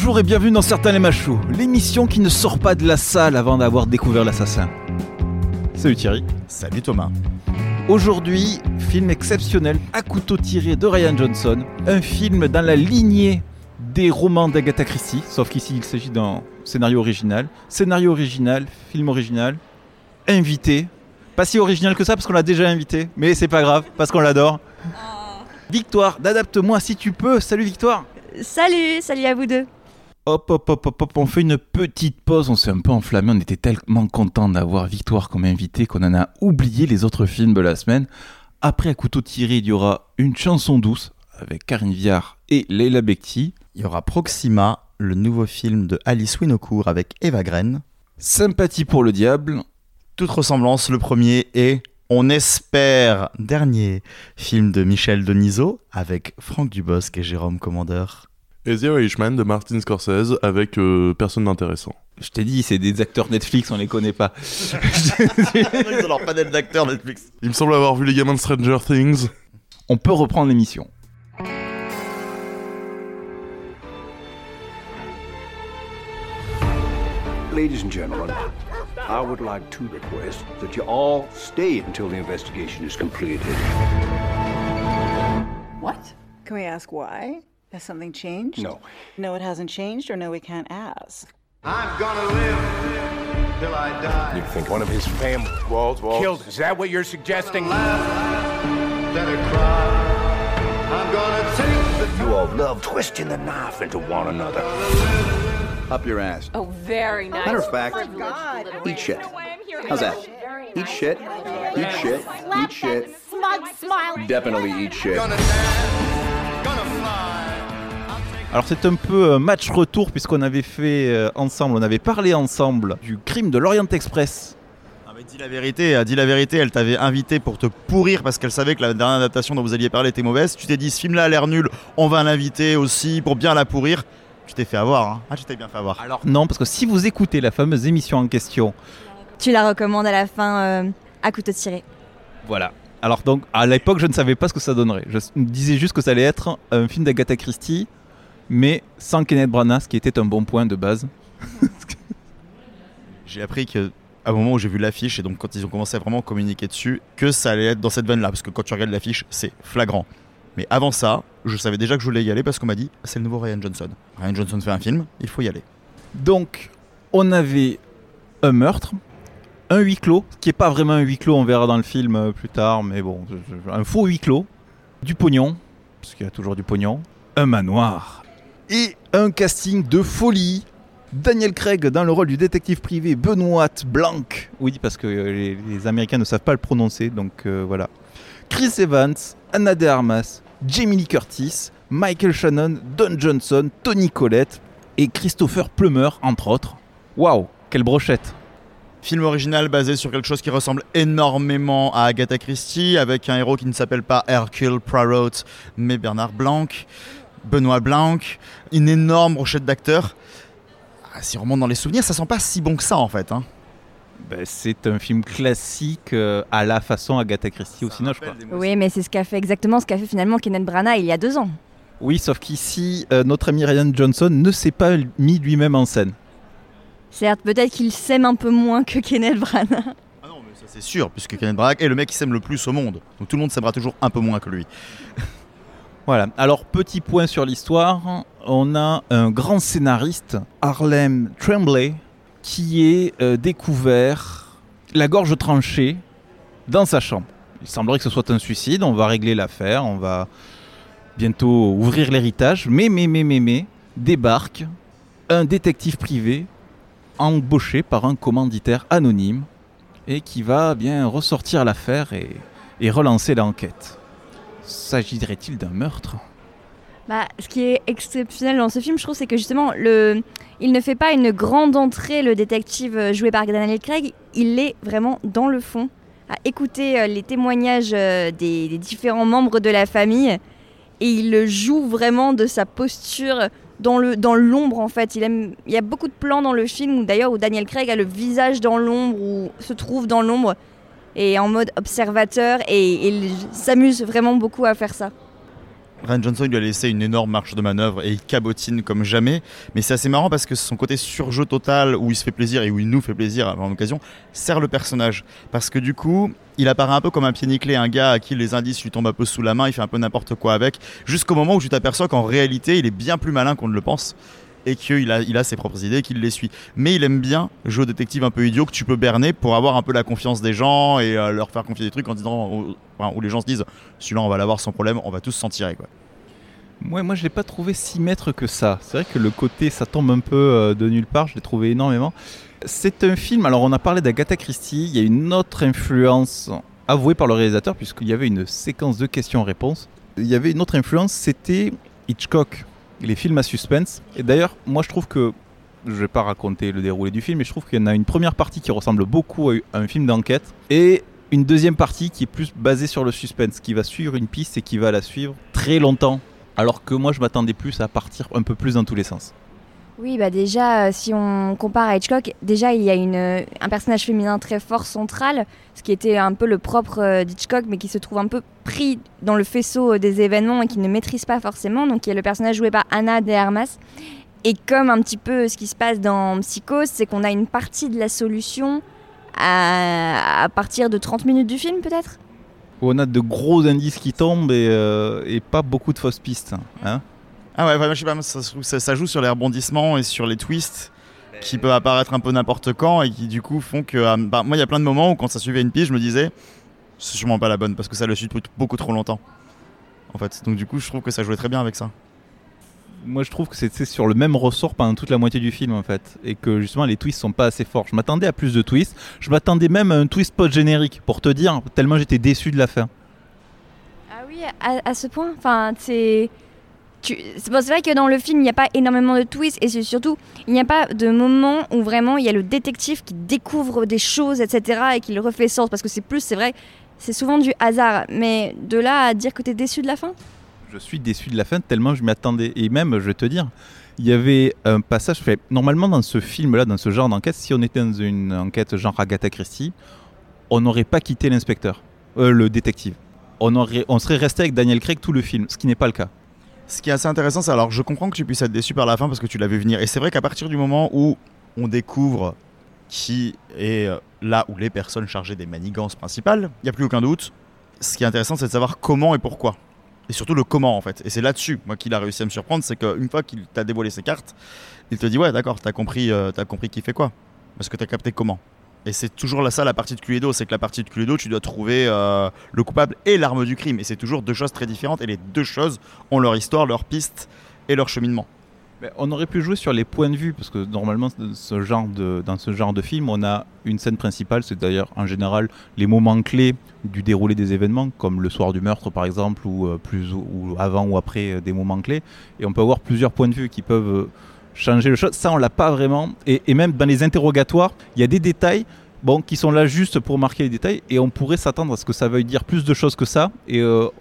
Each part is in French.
Bonjour et bienvenue dans Certains les Machos, l'émission qui ne sort pas de la salle avant d'avoir découvert l'assassin. Salut Thierry. Salut Thomas. Aujourd'hui, film exceptionnel, À couteau tiré de Rian Johnson, un film dans la lignée des romans d'Agatha Christie, sauf qu'ici il s'agit d'un scénario original, film original, invité, pas si original que ça parce qu'on l'a déjà invité, mais c'est pas grave parce qu'on l'adore. Victoire, d'Adapte-moi si tu peux. Salut Victoire. Salut à vous deux. Hop, on fait une petite pause, on s'est un peu enflammé, on était tellement contents d'avoir Victoire comme invité qu'on en a oublié les autres films de la semaine. Après À couteau tiré, il y aura Une chanson douce avec Karine Viard et Leila Bekti. Il y aura Proxima, le nouveau film de Alice Winocourt avec Eva Green. Sympathie pour le diable. Toute ressemblance, le premier est, on espère, dernier film de Michel Denisot avec Franck Dubosc et Jérôme Commandeur. Et The Irishman de Martin Scorsese avec personne d'intéressant. Je t'ai dit, c'est des acteurs Netflix, on les connaît pas. Ils ont leur panel d'acteurs Netflix. Il me semble avoir vu les gamins de Stranger Things. On peut reprendre l'émission. Ladies and gentlemen, I would like to request that you all stay until the investigation is completed. What? Can we ask why? Has something changed? No. No, it hasn't changed, or no, we can't ask. I'm gonna live till I die. You think one of his family Walt. killed? Is that what you're suggesting? Then I cry. I'm gonna take the You all love twisting the knife into one another. Up your ass. Oh, very nice. Matter of fact, eat shit. How's that? Eat shit, eat shit, eat shit. Smug smile. Definitely eat shit. gonna dance, gonna fly. Alors c'est un peu match retour puisqu'on avait fait ensemble, on avait parlé ensemble du crime de l'Orient Express. Ah mais dis la vérité, elle t'avait invité pour te pourrir parce qu'elle savait que la dernière adaptation dont vous alliez parler était mauvaise. Tu t'es dit, ce film-là a l'air nul, on va l'inviter aussi pour bien la pourrir. Tu t'es fait avoir, hein. Ah, tu t'es bien fait avoir. Alors non, parce que si vous écoutez la fameuse émission en question... Tu la recommandes à la fin à couteau tiré. Voilà. Alors donc, à l'époque, je ne savais pas ce que ça donnerait. Je me disais juste que ça allait être un film d'Agatha Christie, mais sans Kenneth Branagh, ce qui était un bon point de base. J'ai appris qu'à un moment où j'ai vu l'affiche, et donc quand ils ont commencé à vraiment communiquer dessus, que ça allait être dans cette veine-là, parce que quand tu regardes l'affiche, c'est flagrant. Mais avant ça, je savais déjà que je voulais y aller parce qu'on m'a dit, c'est le nouveau Rian Johnson. Rian Johnson fait un film, il faut y aller. Donc, on avait un meurtre, un huis clos, qui n'est pas vraiment un huis clos, on verra dans le film plus tard, mais bon, un faux huis clos, du pognon, parce qu'il y a toujours du pognon, un manoir, et un casting de folie. Daniel Craig dans le rôle du détective privé Benoît Blanc, oui, parce que les Américains ne savent pas le prononcer, donc voilà. Chris Evans, Ana de Armas, Jamie Lee Curtis, Michael Shannon, Don Johnson, Toni Collette et Christopher Plummer, entre autres. Waouh, quelle brochette! Film original basé sur quelque chose qui ressemble énormément à Agatha Christie, avec un héros qui ne s'appelle pas Hercule Poirot, mais Bernard Blanc, Benoît Blanc, une énorme brochette d'acteurs. Ah, si on remonte dans les souvenirs, ça sent pas si bon que ça en fait, hein. Ben, c'est un film classique à la façon Agatha Christie au cinéma, je crois. Oui, mais c'est exactement ce qu'a fait finalement Kenneth Branagh il y a 2 ans. Oui, sauf qu'ici, notre ami Rian Johnson ne s'est pas mis lui-même en scène. Certes, peut-être qu'il s'aime un peu moins que Kenneth Branagh. Ah non, mais ça c'est sûr, puisque Kenneth Branagh est le mec qui s'aime le plus au monde. Donc tout le monde s'aimera toujours un peu moins que lui. Voilà, alors petit point sur l'histoire, on a un grand scénariste, Harlem Tremblay, qui est découvert la gorge tranchée dans sa chambre. Il semblerait que ce soit un suicide, on va régler l'affaire, on va bientôt ouvrir l'héritage, mais débarque un détective privé embauché par un commanditaire anonyme et qui va bien ressortir l'affaire et relancer l'enquête. S'agirait-il d'un meurtre ? Ce qui est exceptionnel dans ce film, je trouve, c'est que justement, il ne fait pas une grande entrée, le détective joué par Daniel Craig. Il est vraiment dans le fond, à écouter les témoignages des différents membres de la famille. Et il joue vraiment de sa posture dans l'ombre, en fait. Il y a beaucoup de plans dans le film, d'ailleurs, où Daniel Craig a le visage dans l'ombre, ou se trouve dans l'ombre, et en mode observateur, et il s'amuse vraiment beaucoup à faire ça. Rian Johnson lui a laissé une énorme marge de manœuvre et il cabotine comme jamais. Mais c'est assez marrant parce que son côté surjeu total, où il se fait plaisir et où il nous fait plaisir à l'occasion, sert le personnage. Parce que du coup, il apparaît un peu comme un pied nickelé, un gars à qui les indices lui tombent un peu sous la main, il fait un peu n'importe quoi avec, jusqu'au moment où tu t'aperçois qu'en réalité, il est bien plus malin qu'on ne le pense. Et qu'il a ses propres idées, qu'il les suit. Mais il aime bien jouer au détective un peu idiot que tu peux berner pour avoir un peu la confiance des gens et leur faire confier des trucs en disant, où les gens se disent celui-là on va l'avoir sans problème, on va tous s'en tirer quoi. Moi je l'ai pas trouvé si maître que ça. C'est vrai que le côté ça tombe un peu de nulle part, je l'ai trouvé énormément. C'est un film, alors on a parlé d'Agatha Christie, il y a une autre influence avouée par le réalisateur puisqu'il y avait une séquence de questions-réponses. Il y avait une autre influence, c'était Hitchcock. Les films à suspense. Et d'ailleurs, moi je trouve que, je vais pas raconter le déroulé du film, mais je trouve qu'il y en a une première partie qui ressemble beaucoup à un film d'enquête et une deuxième partie qui est plus basée sur le suspense, qui va suivre une piste et qui va la suivre très longtemps. Alors que moi je m'attendais plus à partir un peu plus dans tous les sens. Oui, bah déjà, si on compare à Hitchcock, déjà il y a un personnage féminin très fort central, ce qui était un peu le propre d'Hitchcock, mais qui se trouve un peu pris dans le faisceau des événements et qui ne maîtrise pas forcément. Donc il y a le personnage joué par Ana de Armas. Et comme un petit peu ce qui se passe dans Psychose, c'est qu'on a une partie de la solution à partir de 30 minutes du film peut-être. Où on a de gros indices qui tombent et pas beaucoup de fausses pistes. Hein. Ah ouais, je sais pas, ça joue sur les rebondissements et sur les twists qui peuvent apparaître un peu n'importe quand et qui du coup font que... moi il y a plein de moments où quand ça suivait une piste, je me disais c'est sûrement pas la bonne parce que ça le suit beaucoup trop longtemps. En fait, donc du coup je trouve que ça jouait très bien avec ça. Moi je trouve que c'est sur le même ressort pendant toute la moitié du film en fait. Et que justement les twists sont pas assez forts. Je m'attendais à plus de twists. Je m'attendais même à un twist post-générique pour te dire, tellement j'étais déçu de la fin. Ah oui, à ce point. Enfin, c'est vrai que dans le film, il n'y a pas énormément de twists et c'est surtout, il n'y a pas de moment où vraiment il y a le détective qui découvre des choses, etc. et qui le refait sens. Parce que c'est vrai, c'est souvent du hasard. Mais de là à dire que tu es déçu de la fin ? Je suis déçu de la fin tellement je m'y attendais. Et même, je vais te dire, il y avait un passage fait. Normalement, dans ce film-là, dans ce genre d'enquête, si on était dans une enquête genre Agatha Christie, on n'aurait pas quitté l'inspecteur, le détective. On serait resté avec Daniel Craig tout le film, ce qui n'est pas le cas. Ce qui est assez intéressant, c'est alors je comprends que tu puisses être déçu par la fin parce que tu l'as vu venir. Et c'est vrai qu'à partir du moment où on découvre qui est là où les personnes chargées des manigances principales, il n'y a plus aucun doute. Ce qui est intéressant, c'est de savoir comment et pourquoi. Et surtout le comment en fait. Et c'est là-dessus, moi, qu'il a réussi à me surprendre, c'est qu'une fois qu'il t'a dévoilé ses cartes, il te dit ouais d'accord, t'as compris qui fait quoi. Parce que t'as capté comment. Et c'est toujours ça la partie de Cluedo, c'est que la partie de Cluedo, tu dois trouver le coupable et l'arme du crime. Et c'est toujours deux choses très différentes et les deux choses ont leur histoire, leur piste et leur cheminement. Mais on aurait pu jouer sur les points de vue, parce que normalement, dans ce genre de film, on a une scène principale, c'est d'ailleurs en général les moments clés du déroulé des événements, comme le soir du meurtre par exemple, ou avant ou après des moments clés. Et on peut avoir plusieurs points de vue qui peuvent changer le chose. Ça, on l'a pas vraiment. Et même dans les interrogatoires, il y a des détails qui sont là juste pour marquer les détails, et on pourrait s'attendre à ce que ça veuille dire plus de choses que ça, et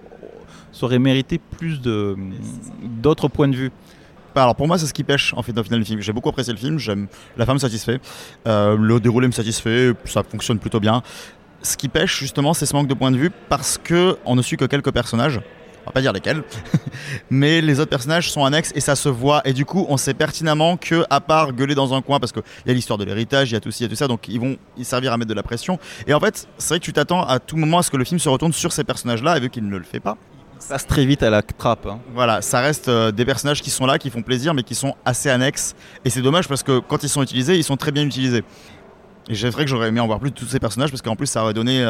ça aurait mérité plus d'autres points de vue. Alors pour moi c'est ce qui pêche en fait au final du film. J'ai beaucoup apprécié le film, la fin me satisfait, le déroulé me satisfait, ça fonctionne plutôt bien. Ce qui pêche justement c'est ce manque de point de vue parce qu'on ne suit que quelques personnages, on va pas dire lesquels, mais les autres personnages sont annexes et ça se voit et du coup on sait pertinemment que à part gueuler dans un coin parce qu'il y a l'histoire de l'héritage, il y a tout ci, il y a tout ça, donc ils vont y servir à mettre de la pression. Et en fait c'est vrai que tu t'attends à tout moment à ce que le film se retourne sur ces personnages là et vu qu'il ne le fait pas, ça passe très vite à la trappe. Hein. Voilà, ça reste des personnages qui sont là, qui font plaisir, mais qui sont assez annexes. Et c'est dommage parce que quand ils sont utilisés, ils sont très bien utilisés. Et c'est vrai que j'aurais aimé en voir plus de tous ces personnages parce qu'en plus ça aurait donné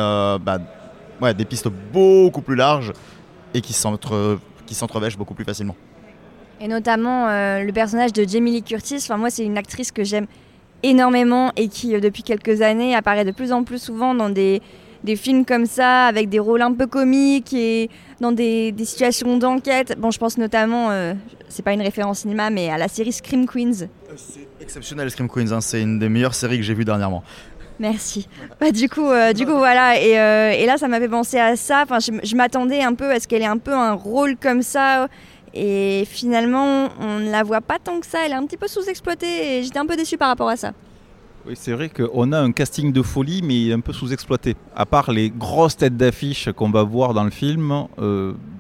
des pistes beaucoup plus larges et qui s'entrevêchent beaucoup plus facilement. Et notamment le personnage de Jamie Lee Curtis. Enfin, moi, c'est une actrice que j'aime énormément et qui, depuis quelques années, apparaît de plus en plus souvent dans des films comme ça, avec des rôles un peu comiques et dans des situations d'enquête. Bon, je pense notamment, c'est pas une référence cinéma, mais à la série Scream Queens. C'est exceptionnel, Scream Queens, hein. C'est une des meilleures séries que j'ai vues dernièrement. Merci. Du coup, voilà. Et là, ça m'a fait penser à ça. Enfin, je m'attendais un peu à ce qu'elle ait un peu un rôle comme ça. Et finalement, on ne la voit pas tant que ça. Elle est un petit peu sous-exploitée et j'étais un peu déçue par rapport à ça. Oui, c'est vrai qu'on a un casting de folie, mais il est un peu sous-exploité. À part les grosses têtes d'affiche qu'on va voir dans le film,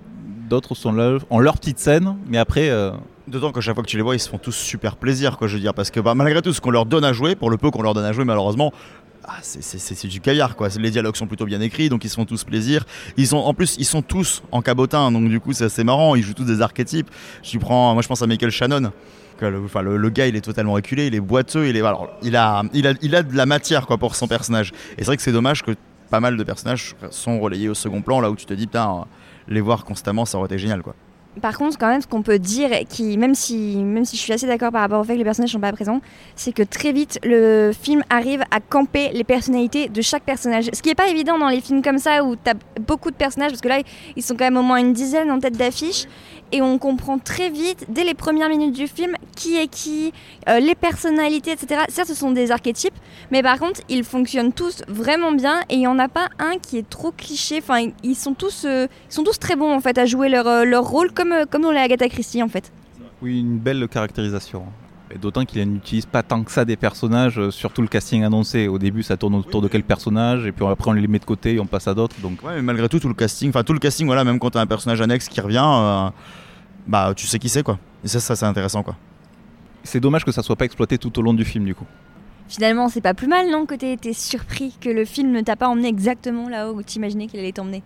D'autres ont leur petite scène, mais après... D'autant qu'à chaque fois que tu les vois, ils se font tous super plaisir, quoi, je veux dire. Parce que malgré tout ce qu'on leur donne à jouer, pour le peu qu'on leur donne à jouer, malheureusement, c'est du caviar, quoi. Les dialogues sont plutôt bien écrits, donc ils se font tous plaisir. En plus, ils sont tous en cabotin, donc du coup, c'est assez marrant. Ils jouent tous des archétypes. Moi, je pense à Michael Shannon. Le gars, il est totalement reculé, il est boiteux, il a de la matière, quoi, pour son personnage. Et c'est vrai que c'est dommage que pas mal de personnages sont relayés au second plan, là où tu te dis, putain, les voir constamment, ça aurait été génial, quoi. Par contre, quand même, ce qu'on peut dire, même si je suis assez d'accord par rapport au fait que les personnages ne sont pas présents, c'est que très vite, le film arrive à camper les personnalités de chaque personnage. Ce qui n'est pas évident dans les films comme ça, où tu as beaucoup de personnages, parce que là, ils sont quand même au moins une dizaine en tête d'affiche, et on comprend très vite, dès les premières minutes du film, qui est qui, les personnalités, etc. Certes, ce sont des archétypes, mais par contre, ils fonctionnent tous vraiment bien, et il n'y en a pas un qui est trop cliché. Enfin, ils sont tous très bons, en fait, à jouer leur rôle, comme dans les Agatha Christie, en fait. Oui, une belle caractérisation. Et d'autant qu'il n'utilise pas tant que ça des personnages sur tout le casting annoncé. Au début, ça tourne autour de quel personnage, et puis après, on les met de côté et on passe à d'autres. Donc... Ouais, mais malgré tout le casting, voilà, même quand tu as un personnage annexe qui revient, tu sais qui c'est, quoi. Et ça, c'est intéressant, quoi. C'est dommage que ça soit pas exploité tout au long du film, du coup. Finalement, c'est pas plus mal, non, que t'aies été surpris que le film ne t'a pas emmené exactement là où tu imaginais qu'il allait t'emmener.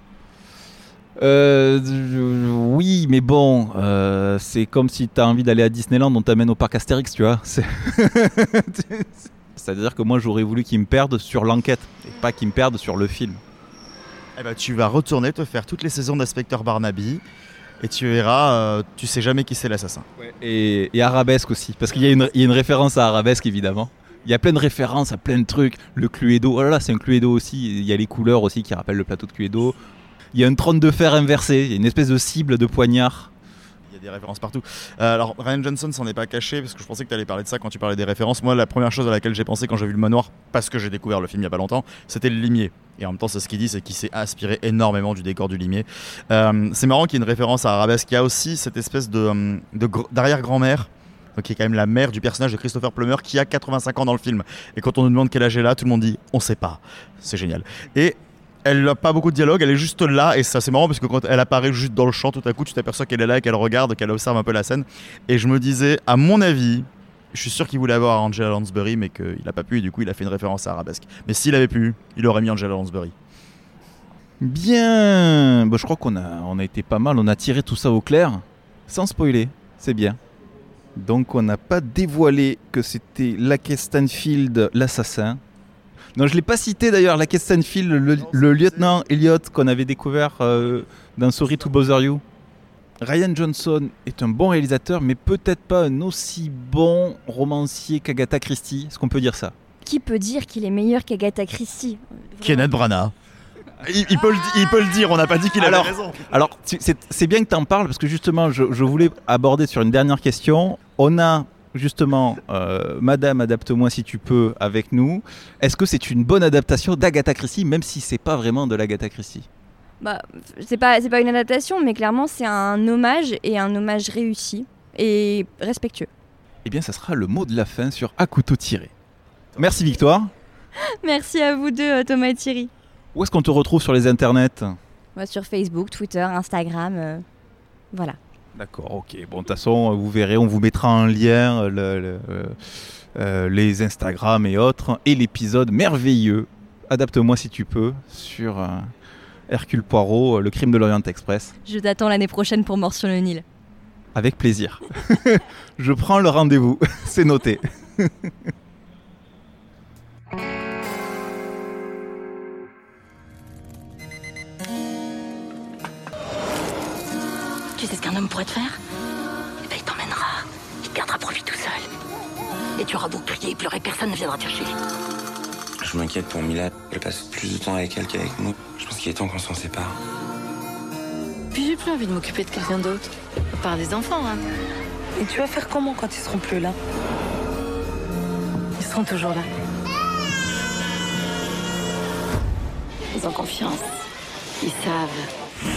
Oui, mais bon, c'est comme si t'as envie d'aller à Disneyland, on t'amène au parc Astérix, tu vois. C'est-à-dire que moi, j'aurais voulu qu'ils me perdent sur l'enquête, et pas qu'ils me perdent sur le film. Eh ben, tu vas retourner te faire toutes les saisons d'Inspecteur Barnaby, et tu verras, tu sais jamais qui c'est l'assassin. Ouais. Et Arabesque aussi, parce qu'il y a une référence à Arabesque, évidemment. Il y a plein de références à plein de trucs. Le Cluedo, oh là là, c'est un Cluedo aussi. Il y a les couleurs aussi qui rappellent le plateau de Cluedo. Il y a une trône de fer inversée, il y a une espèce de cible de poignard. Il y a des références partout. Alors Rian Johnson s'en est pas caché, parce que je pensais que tu allais parler de ça quand tu parlais des références. Moi, la première chose à laquelle j'ai pensé quand j'ai vu le manoir, parce que j'ai découvert le film il y a pas longtemps, c'était le limier. Et en même temps, c'est ce qu'il dit, c'est qu'il s'est inspiré énormément du décor du limier. C'est marrant qu'il y ait une référence à Arabesque. Il y a aussi cette espèce d'arrière-grand-mère, donc qui est quand même la mère du personnage de Christopher Plummer, qui a 85 ans dans le film. Et quand on nous demande quel âge elle a, tout le monde dit « on sait pas ». C'est génial. Et elle n'a pas beaucoup de dialogue, elle est juste là, et ça c'est marrant parce que quand elle apparaît juste dans le champ, tout à coup tu t'aperçois qu'elle est là, qu'elle regarde, qu'elle observe un peu la scène. Et je me disais, à mon avis, je suis sûr qu'il voulait avoir Angela Lansbury, mais qu'il n'a pas pu, et du coup il a fait une référence à Arabesque. Mais s'il avait pu, il aurait mis Angela Lansbury. Bien, je crois qu'on a été pas mal, on a tiré tout ça au clair, sans spoiler, c'est bien. Donc on n'a pas dévoilé que c'était Lakeith Stanfield l'assassin. Non, je ne l'ai pas cité d'ailleurs, Lakeith Stanfield, le lieutenant Elliot qu'on avait découvert dans Sorry to Bother You. Rian Johnson est un bon réalisateur, mais peut-être pas un aussi bon romancier qu'Agatha Christie. Est-ce qu'on peut dire ça ? Qui peut dire qu'il est meilleur qu'Agatha Christie ? Kenneth Branagh. Il peut le dire, on n'a pas dit qu'il avait raison. Alors, c'est bien que tu en parles, parce que justement, je voulais aborder sur une dernière question. On a justement Madame, adapte-moi si tu peux avec nous. Est-ce que c'est une bonne adaptation d'Agatha Christie, même si c'est pas vraiment de l'Agatha Christie ? C'est pas une adaptation, mais clairement c'est un hommage, et un hommage réussi et respectueux. Eh bien, ça sera le mot de la fin sur À couteau tiré. Merci Victoire. Merci à vous deux, Thomas et Thierry. Où est-ce qu'on te retrouve sur les internets ? Sur Facebook, Twitter, Instagram, voilà. D'accord, ok. Bon, de toute façon, vous verrez, on vous mettra en lien les Instagram et autres, et l'épisode merveilleux, adapte-moi si tu peux, sur Hercule Poirot, le crime de l'Orient Express. Je t'attends l'année prochaine pour Mort sur le Nil. Avec plaisir. Je prends le rendez-vous, c'est noté. Tu sais ce qu'un homme pourrait te faire ? Il t'emmènera. Il te gardera pour lui tout seul. Et tu auras beau crier et pleurer, personne ne viendra te chercher. Je m'inquiète pour Mila. Elle passe plus de temps avec elle qu'avec nous. Je pense qu'il est temps qu'on s'en sépare. Puis j'ai plus envie de m'occuper de quelqu'un d'autre. À part des enfants, hein. Et tu vas faire comment quand ils seront plus là ? Ils seront toujours là. Ils ont confiance. Ils savent.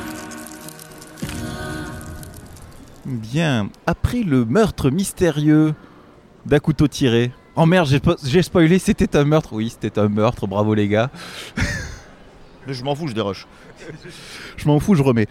Bien, après le meurtre mystérieux d'À couteau tiré. Oh merde, j'ai spoilé, c'était un meurtre. Oui, c'était un meurtre, bravo les gars. Mais je m'en fous, je déroche. Je m'en fous, je remets.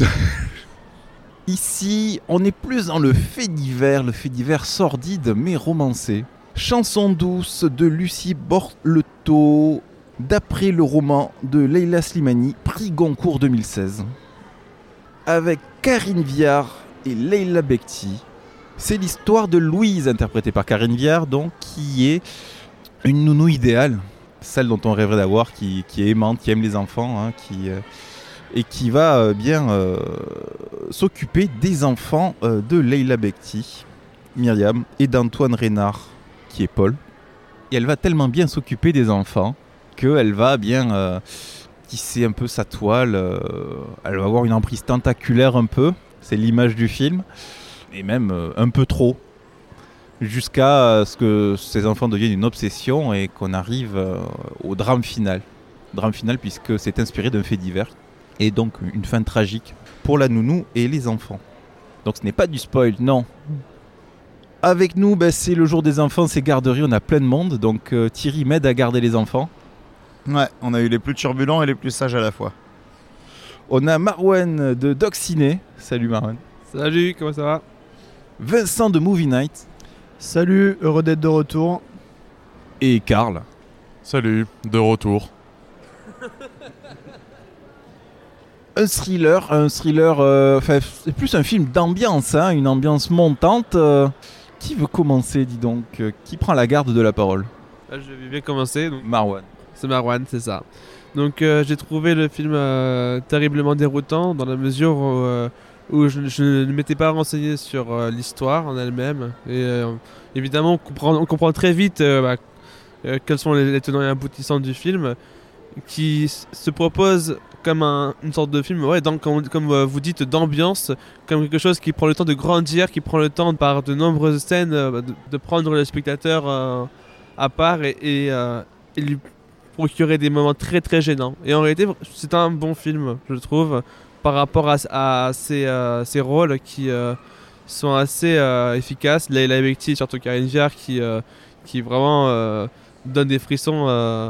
Ici, on est plus dans le fait divers sordide mais romancé. Chanson douce de Lucie Borleto, d'après le roman de Leila Slimani, prix Goncourt 2016. Avec Karine Viard et Leila Bekti. C'est l'histoire de Louise, interprétée par Karine Viard, donc, qui est une nounou idéale, celle dont on rêverait d'avoir, qui est aimante, qui aime les enfants, hein, et qui va bien s'occuper des enfants de Leila Bekti, Myriam, et d'Antoine Reynard, qui est Paul. Et elle va tellement bien s'occuper des enfants qu'elle va bien tisser un peu sa toile. Elle va avoir une emprise tentaculaire un peu, c'est l'image du film. Et même un peu trop, jusqu'à ce que ces enfants deviennent une obsession et qu'on arrive au drame final. Drame final puisque c'est inspiré d'un fait divers, et donc une fin tragique pour la nounou et les enfants. Donc ce n'est pas du spoil, non. Avec nous, c'est le jour des enfants, c'est garderie, on a plein de monde, donc Thierry m'aide à garder les enfants. Ouais, on a eu les plus turbulents et les plus sages à la fois. On a Marwan de Doc Ciné. Salut Marwan. Salut, comment ça va ? Vincent de Movie Night. Salut, heureux d'être de retour. Et Karl. Salut, de retour. Un thriller, c'est plus un film d'ambiance, hein, une ambiance montante. Qui veut commencer, dis donc ? Qui prend la garde de la parole ? Je vais bien commencer. Donc... Marwan. C'est Marwan, c'est ça. Donc j'ai trouvé le film terriblement déroutant dans la mesure où je ne m'étais pas renseigné sur l'histoire en elle-même. Et évidemment, on comprend très vite quels sont les tenants et aboutissants du film, qui se propose comme une sorte de film, comme vous dites, d'ambiance, comme quelque chose qui prend le temps de grandir, qui prend le temps par de nombreuses scènes de prendre le spectateur à part et lui procurer des moments très très gênants. Et en réalité, c'est un bon film, je trouve, par rapport à ces rôles qui sont assez efficaces. Leila Bekti, surtout Karine Viard, qui vraiment donne des frissons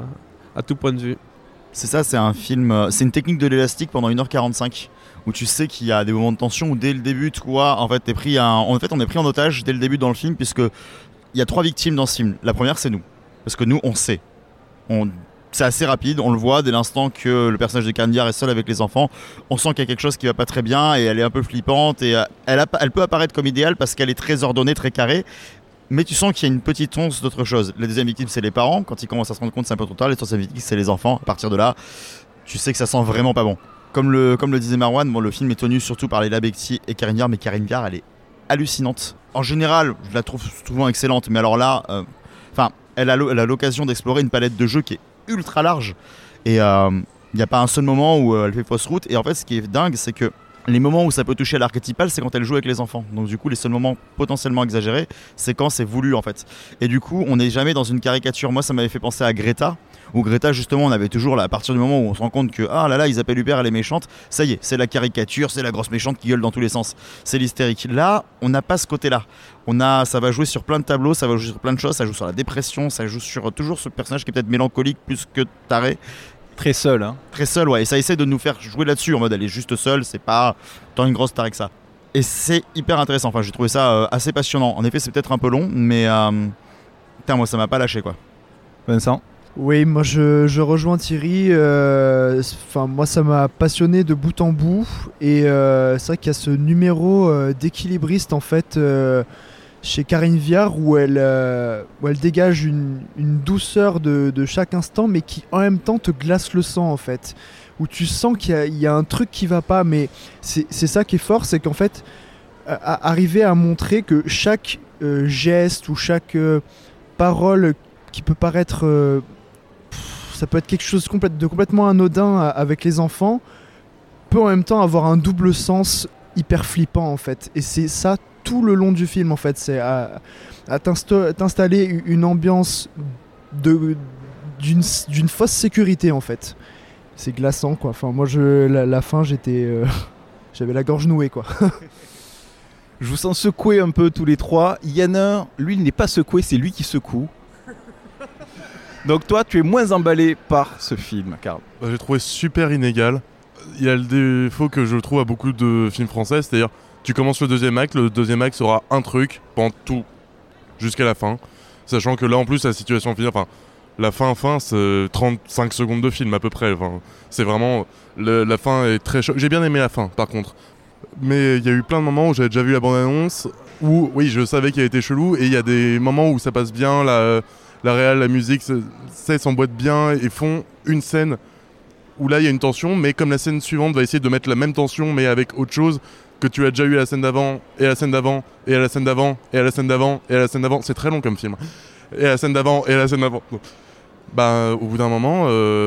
à tout point de vue. C'est ça, c'est un film, c'est une technique de l'élastique pendant 1h45 où tu sais qu'il y a des moments de tension où dès le début, toi, on est pris en otage dès le début dans le film, puisque il y a 3 victimes dans ce film. La première, c'est nous, parce que nous, on sait. C'est assez rapide, on le voit dès l'instant que le personnage de Karine Viard est seul avec les enfants. On sent qu'il y a quelque chose qui va pas très bien et elle est un peu flippante et elle peut apparaître comme idéale parce qu'elle est très ordonnée, très carrée. Mais tu sens qu'il y a une petite once d'autre chose. La deuxième victime, c'est les parents. Quand ils commencent à se rendre compte, c'est un peu trop tard. La troisième victime, c'est les enfants. À partir de là, tu sais que ça sent vraiment pas bon. Comme le disait Marwan, le film est tenu surtout par Leila Bekti et Karine Viard, mais Karine Viard, elle est hallucinante. En général, je la trouve souvent excellente, mais alors là, elle a l'occasion d'explorer une palette de jeux qui est ultra large. Et il n'y a pas un seul moment où elle fait fausse route. Et en fait, ce qui est dingue, c'est que les moments où ça peut toucher à l'archétypal, c'est quand elle joue avec les enfants. Donc du coup, les seuls moments potentiellement exagérés, c'est quand c'est voulu en fait. Et du coup, on n'est jamais dans une caricature. Moi, ça m'avait fait penser à Greta, où Greta, justement, on avait toujours, là, à partir du moment où on se rend compte que, ah là là, Isabelle Huppert, elle est méchante, ça y est, c'est la caricature, c'est la grosse méchante qui gueule dans tous les sens. C'est l'hystérique. Là, on n'a pas ce côté-là. Ça va jouer sur plein de tableaux, ça va jouer sur plein de choses, ça joue sur la dépression, ça joue sur toujours ce personnage qui est peut-être mélancolique plus que taré. Très seul, hein. Très seul, ouais. Et ça essaie de nous faire jouer là-dessus, en mode elle est juste seule, c'est pas tant une grosse tarée que ça. Et c'est hyper intéressant, enfin j'ai trouvé ça assez passionnant. En effet, c'est peut-être un peu long, mais moi ça m'a pas lâché, quoi. Vincent ? Oui, moi je rejoins Thierry. Moi ça m'a passionné de bout en bout. Et c'est vrai qu'il y a ce numéro d'équilibriste en fait chez Karine Viard où elle dégage une douceur de chaque instant, mais qui en même temps te glace le sang en fait. Où tu sens qu'il y a un truc qui va pas, mais c'est ça qui est fort, c'est qu'en fait arriver à montrer que chaque geste ou chaque parole qui peut paraître ça peut être quelque chose de complètement anodin avec les enfants, peut en même temps avoir un double sens hyper flippant en fait. Et c'est ça tout le long du film en fait, c'est à t'installer une ambiance d'une fausse sécurité en fait. C'est glaçant quoi. Enfin moi la fin j'avais la gorge nouée quoi. Je vous sens secouer un peu tous les trois. Yann, lui il n'est pas secoué, c'est lui qui secoue. Donc toi, tu es moins emballé par ce film, Karl. J'ai trouvé super inégal. Il y a le défaut que je trouve à beaucoup de films français, c'est-à-dire tu commences le deuxième acte sera un truc pendant tout, jusqu'à la fin. Sachant que là en plus la situation finale, enfin la fin c'est 35 secondes de film à peu près. Enfin, c'est vraiment, la fin est très choc. J'ai bien aimé la fin par contre. Mais il y a eu plein de moments où j'avais déjà vu la bande-annonce, où oui je savais qu'il a été chelou, et il y a des moments où ça passe bien, la réal, la musique, ça s'emboîte bien et font une scène où là il y a une tension, mais comme la scène suivante va essayer de mettre la même tension mais avec autre chose que tu as déjà eu à la scène d'avant, et à la scène d'avant, et à la scène d'avant, et à la scène d'avant, et à la scène d'avant, c'est très long comme film. Et à la scène d'avant, et à la scène d'avant. Au bout d'un moment,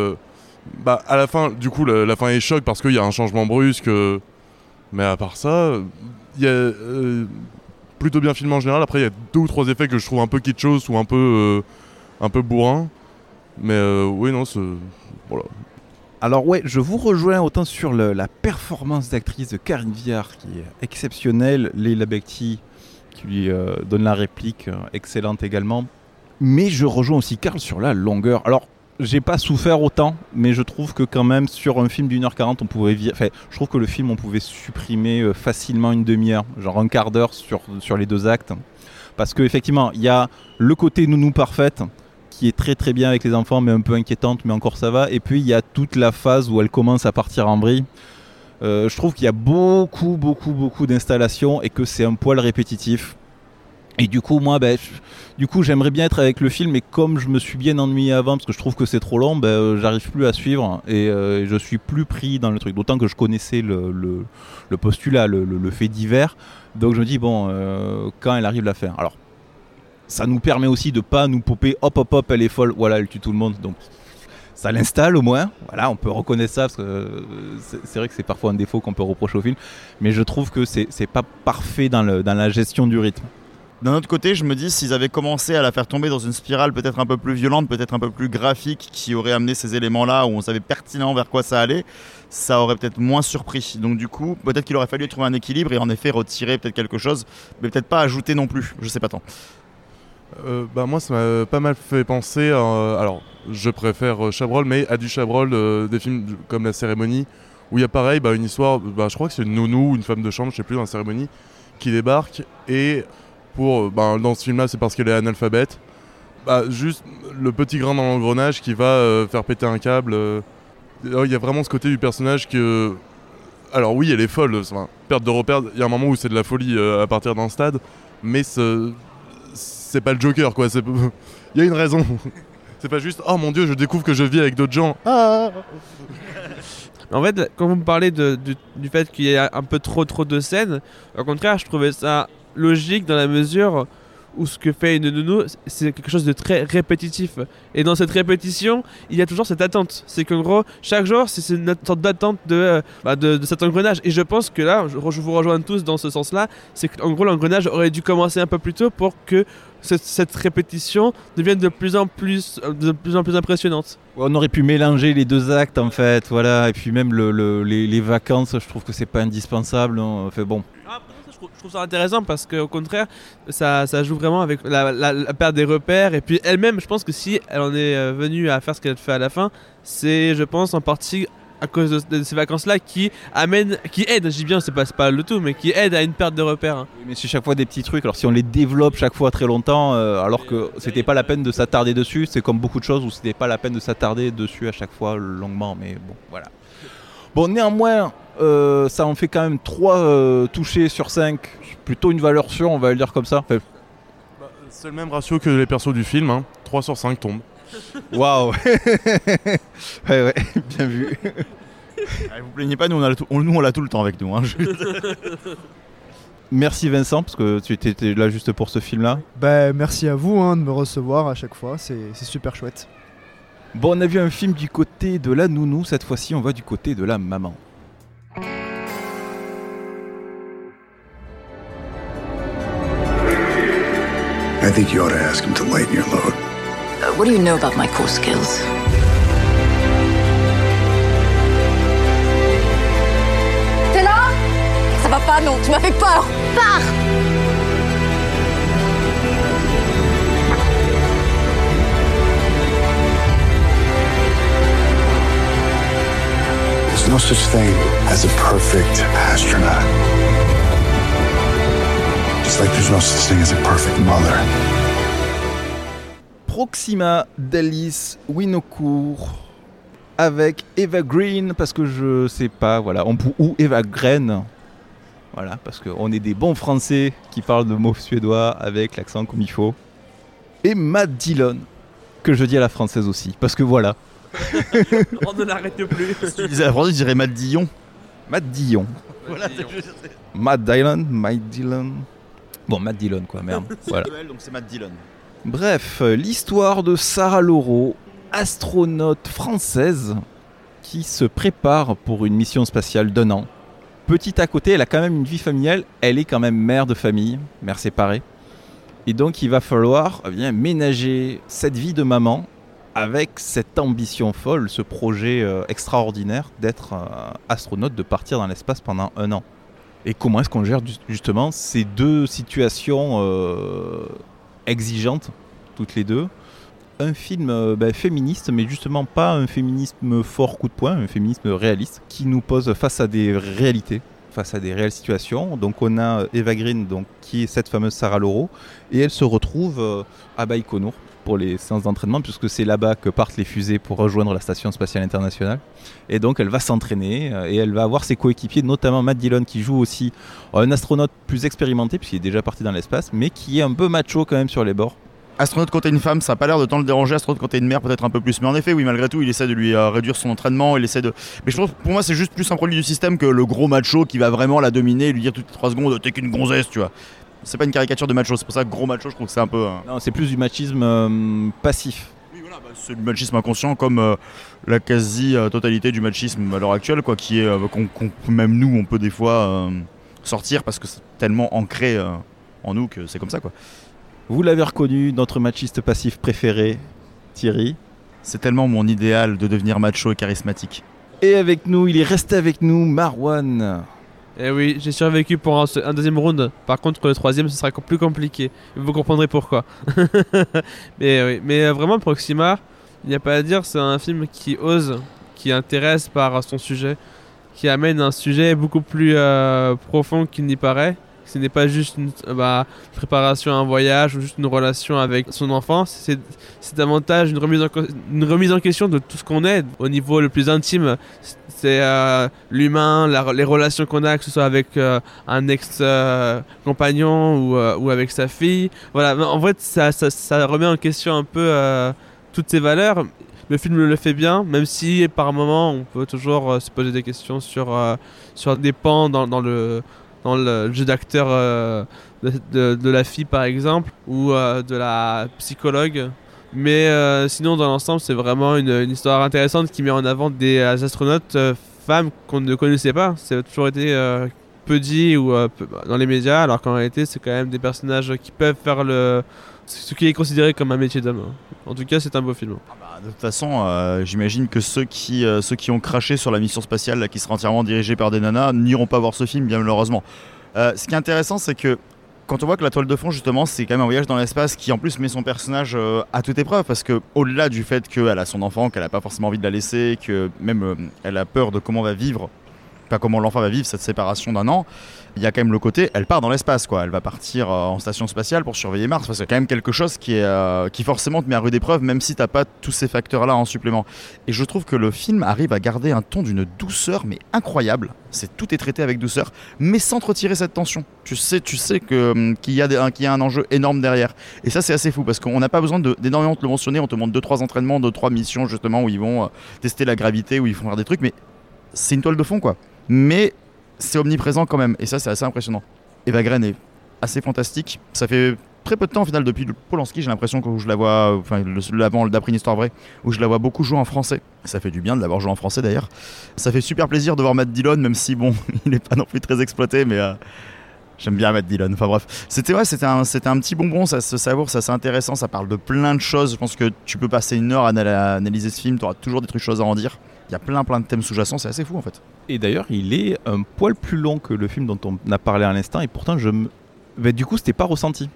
à la fin, du coup la fin est choc parce qu'il y a un changement brusque, mais à part ça, il y a plutôt bien filmé en général. Après il y a 2 ou 3 effets que je trouve un peu kitschos ou un peu bourrin. Mais oui, non, c'est... Voilà. Alors ouais, je vous rejoins autant sur la performance d'actrice de Karine Viard qui est exceptionnelle, Leila Bekti qui lui donne la réplique, excellente également. Mais je rejoins aussi Karl sur la longueur. Alors, j'ai pas souffert autant, mais je trouve que quand même sur un film d'1h40, on pouvait je trouve que le film on pouvait supprimer facilement une demi-heure, genre un quart d'heure sur les 2 actes. Parce qu'effectivement, il y a le côté nounou parfaite, qui est très très bien avec les enfants, mais un peu inquiétante, mais encore ça va. Et puis il y a toute la phase où elle commence à partir en vrille. Je trouve qu'il y a beaucoup d'installations et que c'est un poil répétitif. Et du coup, moi, j'aimerais bien être avec le film, mais comme je me suis bien ennuyé avant, parce que je trouve que c'est trop long, j'arrive plus à suivre et je suis plus pris dans le truc. D'autant que je connaissais le postulat, le fait divers. Donc je me dis, quand elle arrive à la faire. Alors, ça nous permet aussi de pas nous popper hop, elle est folle, voilà, elle tue tout le monde. Donc ça l'installe au moins, voilà, on peut reconnaître ça parce que c'est vrai que c'est parfois un défaut qu'on peut reprocher au film, mais je trouve que c'est pas parfait dans la gestion du rythme. D'un autre côté, je me dis, s'ils avaient commencé à la faire tomber dans une spirale peut-être un peu plus violente, peut-être un peu plus graphique, qui aurait amené ces éléments-là, où on savait pertinemment vers quoi ça allait, ça aurait peut-être moins surpris. Donc du coup, peut-être qu'il aurait fallu trouver un équilibre et en effet retirer peut-être quelque chose, mais peut-être pas ajouter non plus, je sais pas tant. Moi ça m'a pas mal fait penser alors je préfère Chabrol, mais à du Chabrol, des films comme La Cérémonie, où il y a pareil une histoire, je crois que c'est une nounou ou une femme de chambre, je sais plus, dans La Cérémonie, qui débarque, et dans ce film là c'est parce qu'elle est analphabète, juste le petit grain dans l'engrenage qui va faire péter un câble. Il y a vraiment ce côté du personnage que, alors oui elle est folle, perte de repère, il y a un moment où c'est de la folie à partir d'un stade, mais c'est pas le Joker quoi, il y a une raison. C'est pas juste oh mon dieu je découvre que je vis avec d'autres gens. En fait, quand vous me parlez du fait qu'il y a un peu trop de scènes, au contraire je trouvais ça logique dans la mesure où ce que fait une nounou, c'est quelque chose de très répétitif. Et dans cette répétition, il y a toujours cette attente. C'est qu'en gros, chaque jour, c'est une sorte d'attente de cet engrenage. Et je pense que là, je vous rejoins tous dans ce sens-là, c'est qu'en gros, l'engrenage aurait dû commencer un peu plus tôt pour que cette répétition devienne de plus en plus impressionnante. On aurait pu mélanger les 2 actes en fait, voilà. Et puis même les vacances, je trouve que c'est pas indispensable. Non. Enfin bon. Je trouve ça intéressant parce qu'au contraire, ça joue vraiment avec la perte des repères. Et puis elle-même, je pense que si elle en est venue à faire ce qu'elle fait à la fin, c'est, je pense, en partie à cause de ces vacances-là qui aident, je dis bien, c'est pas le tout, mais qui aident à une perte de repères. Hein. Mais c'est chaque fois des petits trucs. Alors si on les développe chaque fois très longtemps, alors que c'était pas la peine de s'attarder dessus, c'est comme beaucoup de choses où c'était pas la peine de s'attarder dessus à chaque fois longuement. Mais bon, voilà. Bon, néanmoins, ça en fait quand même 3 touchés sur 5. Plutôt une valeur sûre, on va le dire comme ça. C'est le même ratio que les persos du film, 3 sur 5 tombent. Waouh. Ouais, bien vu. Allez, vous plaignez pas, nous on l'a tout le temps avec nous. Merci Vincent, parce que tu étais là juste pour ce film-là. Merci à vous de me recevoir à chaque fois, c'est super chouette. Bon, on a vu un film du côté de la nounou, cette fois-ci on va du côté de la maman. I think you ought to ask him to lighten your load. What do you know about my core skills? T'es là? Ça va pas, non, tu m'as fait peur. Pars! no such thing as a perfect astronaut. Just like there's no such thing as a perfect mother. Proxima d'Alice Winocourt avec Eva Green, parce que je sais pas, voilà, ou Eva Green, voilà, parce qu'on est des bons Français qui parlent de mots suédois avec l'accent comme il faut. Et Matt Dillon, que je dis à la française aussi, parce que voilà. On ne l'arrête plus. Si tu disais à la française, je dirais Matt Dillon. Matt Dillon. Voilà, Matt Dillon. Bon, Matt Dillon, quoi, merde. Voilà. Donc c'est Matt Dillon. Bref, l'histoire de Sarah Laureau, astronaute française qui se prépare pour une mission spatiale d'1 an. Petit à côté, elle a quand même une vie familiale, elle est quand même mère de famille, mère séparée. Et donc il va falloir ménager cette vie de maman avec cette ambition folle, ce projet extraordinaire d'être astronaute, de partir dans l'espace pendant 1 an. Et comment est-ce qu'on gère justement ces deux situations exigeantes, toutes les deux. Un film féministe, mais justement pas un féminisme fort coup de poing, un féminisme réaliste, qui nous pose face à des réalités, face à des réelles situations. Donc on a Eva Green, donc, qui est cette fameuse Sarah Laureau, et elle se retrouve à Baïkonour pour les séances d'entraînement, puisque c'est là-bas que partent les fusées pour rejoindre la Station Spatiale Internationale. Et donc elle va s'entraîner, et elle va avoir ses coéquipiers, notamment Matt Dillon, qui joue aussi un astronaute plus expérimenté, puisqu'il est déjà parti dans l'espace, mais qui est un peu macho quand même sur les bords. Astronaute quand t'es une femme, ça n'a pas l'air de tant le déranger. Astronaute quand t'es une mère, peut-être un peu plus. Mais en effet, oui, malgré tout, il essaie de lui réduire son entraînement. Il essaie de. Mais je pense, pour moi, c'est juste plus un produit du système que le gros macho qui va vraiment la dominer et lui dire toutes les 3 secondes, t'es qu'une gonzesse, tu vois. C'est pas une caricature de macho, c'est pour ça que gros macho, je trouve que c'est un peu. Non, c'est plus du machisme passif. Oui, voilà, c'est du machisme inconscient, comme la quasi-totalité du machisme à l'heure actuelle, quoi, qui est même nous, on peut des fois sortir parce que c'est tellement ancré en nous que c'est comme ça, quoi. Vous l'avez reconnu, notre machiste passif préféré, Thierry. C'est tellement mon idéal de devenir macho et charismatique. Et avec nous, il est resté avec nous, Marwan. Eh oui, j'ai survécu pour un deuxième round. Par contre, le troisième, ce sera plus compliqué. Vous comprendrez pourquoi. mais vraiment, Proxima, il n'y a pas à dire, c'est un film qui ose, qui intéresse par son sujet, qui amène un sujet beaucoup plus profond qu'il n'y paraît. Ce n'est pas juste une préparation à un voyage ou juste une relation avec son enfant, c'est davantage une remise en question de tout ce qu'on est au niveau le plus intime. C'est l'humain, les relations qu'on a, que ce soit avec un ex-compagnon ou avec sa fille. Voilà, en fait, ça remet en question un peu toutes ces valeurs. Le film le fait bien, même si par moments on peut toujours se poser des questions sur des pans dans le jeu d'acteur de la fille par exemple, ou de la psychologue. Mais sinon dans l'ensemble c'est vraiment une histoire intéressante qui met en avant des astronautes femmes qu'on ne connaissait pas. Ça a toujours été peu dit ou dans les médias, alors qu'en réalité c'est quand même des personnages qui peuvent faire ce qui est considéré comme un métier d'homme. En tout cas c'est un beau film. De toute façon, j'imagine que ceux qui ont craché sur la mission spatiale, là, qui sera entièrement dirigée par des nanas, n'iront pas voir ce film, bien malheureusement. Ce qui est intéressant, c'est que quand on voit que la toile de fond, justement, c'est quand même un voyage dans l'espace qui, en plus, met son personnage à toute épreuve, parce que au-delà du fait qu'elle a son enfant, qu'elle n'a pas forcément envie de la laisser, que même elle a peur de comment l'enfant va vivre cette séparation d'1 an, il y a quand même le côté, elle part dans l'espace, quoi. Elle va partir en station spatiale pour surveiller Mars. Enfin, c'est quand même quelque chose qui forcément te met à rude épreuve, même si t'as pas tous ces facteurs-là en supplément. Et je trouve que le film arrive à garder un ton d'une douceur, mais incroyable. Tout est traité avec douceur, mais sans te retirer cette tension. Tu sais qu'il y a un enjeu énorme derrière. Et ça, c'est assez fou, parce qu'on n'a pas besoin d'énormément te le mentionner. On te montre 2-3 entraînements, 2-3 missions, justement, où ils vont tester la gravité, où ils font faire des trucs, mais c'est une toile de fond, quoi. Mais c'est omniprésent quand même, et ça c'est assez impressionnant. Eva Green est assez fantastique. Ça fait très peu de temps au final depuis Polanski, j'ai l'impression que je la vois, d'après une histoire vraie, où je la vois beaucoup jouer en français. Ça fait du bien de l'avoir joué en français d'ailleurs. Ça fait super plaisir de voir Matt Dillon, même si bon, il n'est pas non plus très exploité, mais j'aime bien Matt Dillon. Enfin bref, c'était un petit bonbon, ça se savoure, ça c'est intéressant, ça parle de plein de choses. Je pense que tu peux passer 1 heure à analyser ce film, tu auras toujours des choses à en dire. Il y a plein de thèmes sous-jacents, c'est assez fou en fait. Et d'ailleurs, il est un poil plus long que le film dont on a parlé à l'instant, et pourtant du coup, c'était pas ressenti.